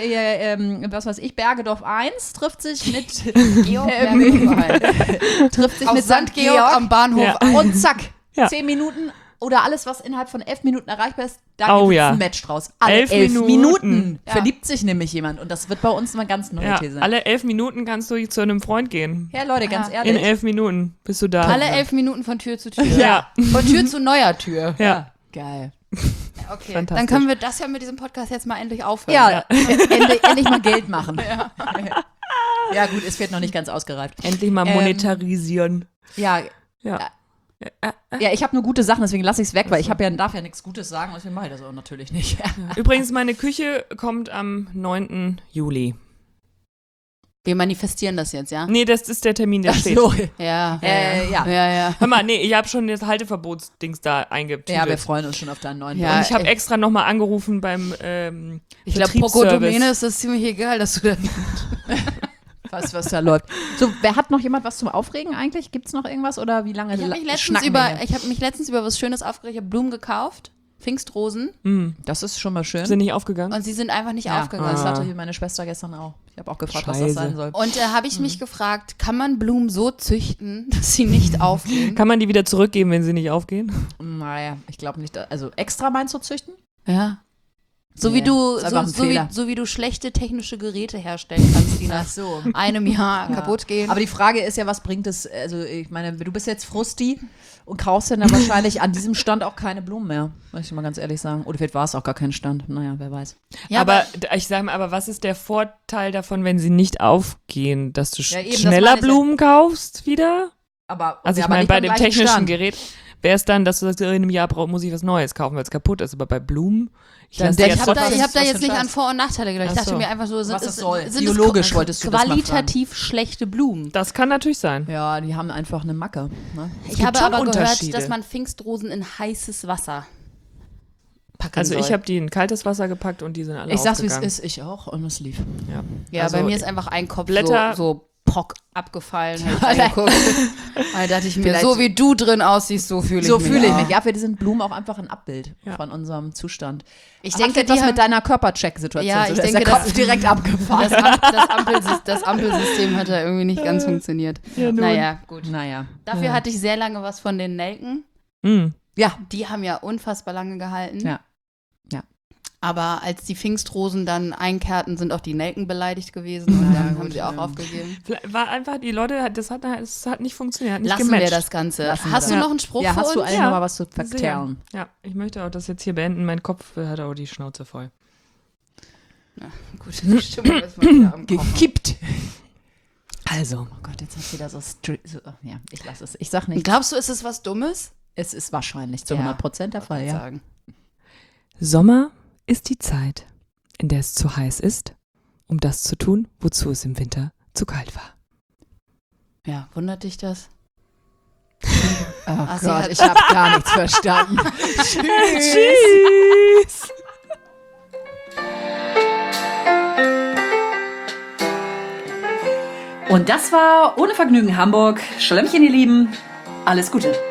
Speaker 4: was weiß ich, Bergedorf 1 trifft sich mit
Speaker 3: Georg Bergedorf
Speaker 4: trifft sich
Speaker 3: Auf
Speaker 4: mit
Speaker 3: St. Georg am Bahnhof.
Speaker 2: Ja.
Speaker 4: und zack,
Speaker 2: Ja.
Speaker 4: 10 Minuten oder alles, was innerhalb von 11 Minuten erreichbar ist, da
Speaker 2: Oh
Speaker 4: gibt es
Speaker 2: ja.
Speaker 4: ein Match draus. Alle
Speaker 2: 11
Speaker 4: 11
Speaker 2: Minuten.
Speaker 4: Minuten
Speaker 3: Ja.
Speaker 4: verliebt sich nämlich jemand und das wird bei uns eine ganz neue
Speaker 2: Ja,
Speaker 4: These.
Speaker 2: alle 11 Minuten kannst du zu einem Freund gehen.
Speaker 4: Ja, Leute, ganz
Speaker 3: Ja.
Speaker 2: In
Speaker 4: ehrlich.
Speaker 2: 11 Minuten bist du da.
Speaker 3: Alle 11 Minuten von Tür zu Tür.
Speaker 2: Ja.
Speaker 3: Von Tür zu neuer Tür.
Speaker 2: Ja.
Speaker 4: Geil.
Speaker 3: Okay,
Speaker 2: Fantastisch.
Speaker 3: dann können wir das ja mit diesem Podcast jetzt mal endlich aufhören.
Speaker 4: Ja, endlich mal Geld machen. Ja, gut, es wird noch nicht ganz ausgereift.
Speaker 2: Endlich mal monetarisieren.
Speaker 4: Ja,
Speaker 2: Ja.
Speaker 4: ja, ich habe nur gute Sachen, deswegen lasse ich es weg, weil ich darf ja nichts Gutes sagen, deswegen mache ich das auch natürlich nicht.
Speaker 2: Übrigens, meine Küche kommt am 9. Juli.
Speaker 3: Wir manifestieren das jetzt, ja?
Speaker 2: Nee, das ist der Termin, der steht.
Speaker 4: So,
Speaker 3: Ja.
Speaker 4: ja.
Speaker 3: Ja.
Speaker 2: Hör mal, nee, ich habe schon das Halteverbotsdings da eingetütet.
Speaker 4: Ja, wir freuen uns schon auf deinen neuen
Speaker 3: Ja.
Speaker 2: Und ich habe
Speaker 3: echt.
Speaker 2: extra nochmal angerufen beim
Speaker 3: Ich glaube,
Speaker 2: Betriebsservice.
Speaker 3: Pocodomene ist das ziemlich egal, dass du da
Speaker 4: was da läuft. So, wer hat noch jemand was zum Aufregen eigentlich? Gibt es noch irgendwas oder wie lange
Speaker 3: Ich habe mich,
Speaker 4: schnacken wir hier?
Speaker 3: hab mich letztens über was Schönes aufgeregt. Ich habe Blumen gekauft, Pfingstrosen,
Speaker 4: Das ist schon mal schön.
Speaker 2: Sind nicht aufgegangen?
Speaker 3: und sie sind einfach nicht
Speaker 4: ja,
Speaker 3: aufgegangen.
Speaker 4: das hatte meine Schwester gestern auch. Ich habe auch gefragt, was das
Speaker 2: Scheiße.
Speaker 4: sein soll.
Speaker 3: Und da habe ich mich gefragt, kann man Blumen so züchten, dass sie nicht aufgehen?
Speaker 2: Kann man die wieder zurückgeben, wenn sie nicht aufgehen?
Speaker 4: Naja, ich glaube nicht. Also extra meinst du züchten?
Speaker 3: Ja. So
Speaker 4: Nee,
Speaker 3: wie du
Speaker 4: ist einfach ein Fehler.
Speaker 3: so wie du schlechte technische Geräte herstellen kannst, die nach
Speaker 4: so.
Speaker 3: einem Jahr kaputt gehen.
Speaker 4: Aber die Frage ist ja, was bringt es? Also ich meine, du bist jetzt Frusti und kaufst dann wahrscheinlich an diesem Stand auch keine Blumen mehr, muss ich mal ganz ehrlich sagen. Oder vielleicht war es auch gar kein Stand. Naja, wer weiß.
Speaker 3: ja,
Speaker 2: aber ich sage mal, aber was ist der Vorteil davon, wenn sie nicht aufgehen? Dass du
Speaker 4: Ja, eben, das
Speaker 2: schneller
Speaker 4: meine ich ja.
Speaker 2: Blumen kaufst wieder?
Speaker 4: Aber
Speaker 2: Also ich
Speaker 4: aber
Speaker 2: meine,
Speaker 4: nicht
Speaker 2: bei
Speaker 4: beim
Speaker 2: dem
Speaker 4: gleichen
Speaker 2: technischen
Speaker 4: Stand.
Speaker 2: Gerät wäre es dann, dass du sagst, in einem Jahr muss ich was Neues kaufen, weil es kaputt ist. Aber bei Blumen, ich
Speaker 4: Dann
Speaker 2: lasse
Speaker 4: denk
Speaker 2: die
Speaker 3: ich
Speaker 2: ja
Speaker 3: habe da,
Speaker 4: was-
Speaker 3: ich hab da
Speaker 4: was für
Speaker 3: jetzt
Speaker 4: ein
Speaker 3: nicht
Speaker 4: Scheiß.
Speaker 3: an Vor- und Nachteile gedacht. Ich
Speaker 2: Ach
Speaker 3: dachte
Speaker 2: so.
Speaker 3: mir einfach so,
Speaker 4: Was es soll.
Speaker 3: sind
Speaker 4: Biologisch
Speaker 3: es
Speaker 4: wolltest du das mal
Speaker 3: qualitativ schlechte Blumen.
Speaker 2: Das kann natürlich sein.
Speaker 4: Ja, die haben einfach eine Macke. Ne?
Speaker 3: Ich
Speaker 2: gibt
Speaker 3: habe
Speaker 2: schon
Speaker 3: aber gehört,
Speaker 2: Unterschiede.
Speaker 3: dass man Pfingstrosen in heißes Wasser packen
Speaker 2: Also
Speaker 3: soll.
Speaker 2: ich habe die in kaltes Wasser gepackt und die sind alle
Speaker 4: Ich sag's, wie es
Speaker 2: aufgegangen.
Speaker 4: ist, ich auch und es lief.
Speaker 3: Ja,
Speaker 2: Also
Speaker 3: bei mir ist einfach ein Kopf
Speaker 2: Blätter-
Speaker 3: so Pock abgefallen. Hab ich da geguckt. Da dachte ich mir,
Speaker 4: Vielleicht-
Speaker 3: so wie du drin aussiehst, so fühle ich mich.
Speaker 4: So fühle ich
Speaker 3: auch.
Speaker 4: mich. Ja, für die sind Blumen auch einfach ein Abbild
Speaker 2: Ja.
Speaker 4: von unserem Zustand.
Speaker 3: Ich
Speaker 4: Hat
Speaker 3: denke,
Speaker 4: etwas
Speaker 3: die haben-
Speaker 4: mit deiner Körpercheck-Situation
Speaker 3: Ja,
Speaker 4: zu
Speaker 3: ich
Speaker 4: tun. Ist
Speaker 3: denke,
Speaker 4: der Kopf
Speaker 3: das-
Speaker 4: direkt abgefahren.
Speaker 3: Das Ampelsystem hat da irgendwie nicht ganz funktioniert. Naja, gut.
Speaker 4: Naja.
Speaker 3: Dafür hatte ich sehr lange was von den Nelken.
Speaker 2: Mhm.
Speaker 4: Ja.
Speaker 3: Die haben ja unfassbar lange gehalten.
Speaker 4: Ja.
Speaker 3: Aber als die Pfingstrosen dann einkehrten, sind auch die Nelken beleidigt gewesen und dann haben sie auch aufgegeben.
Speaker 2: Vielleicht war einfach, die Leute, es hat nicht funktioniert, hat nicht
Speaker 3: Lassen
Speaker 2: gematcht.
Speaker 3: wir das Ganze.
Speaker 4: Lassen wir
Speaker 3: Hast
Speaker 4: das.
Speaker 3: du
Speaker 2: Ja.
Speaker 3: noch einen Spruch
Speaker 4: Ja,
Speaker 3: für
Speaker 4: hast du
Speaker 3: uns?
Speaker 4: eigentlich
Speaker 2: Ja.
Speaker 4: noch mal was zu vertellen?
Speaker 2: Ja, ich möchte auch das jetzt hier beenden. Mein Kopf hat auch die Schnauze voll.
Speaker 3: Gut, die Stimmung ist mal wieder am Kochen.
Speaker 4: Gekippt.
Speaker 2: Also,
Speaker 4: Oh Gott, jetzt hat wieder so, ja, ich lasse es. Ich sag nicht.
Speaker 3: Glaubst du, ist es was Dummes?
Speaker 4: Es ist wahrscheinlich zu
Speaker 3: Ja.
Speaker 4: 100% der Fall, ja.
Speaker 3: Sagen.
Speaker 2: Sommer ist die Zeit, in der es zu heiß ist, um das zu tun, wozu es im Winter zu kalt war.
Speaker 3: Ja, wundert dich das?
Speaker 4: Oh
Speaker 3: sie
Speaker 4: Gott,
Speaker 3: hat-
Speaker 4: ich habe gar nichts verstanden.
Speaker 2: Tschüss!
Speaker 1: Und das war Ohne Vergnügen Hamburg. Schlemmchen, ihr Lieben. Alles Gute.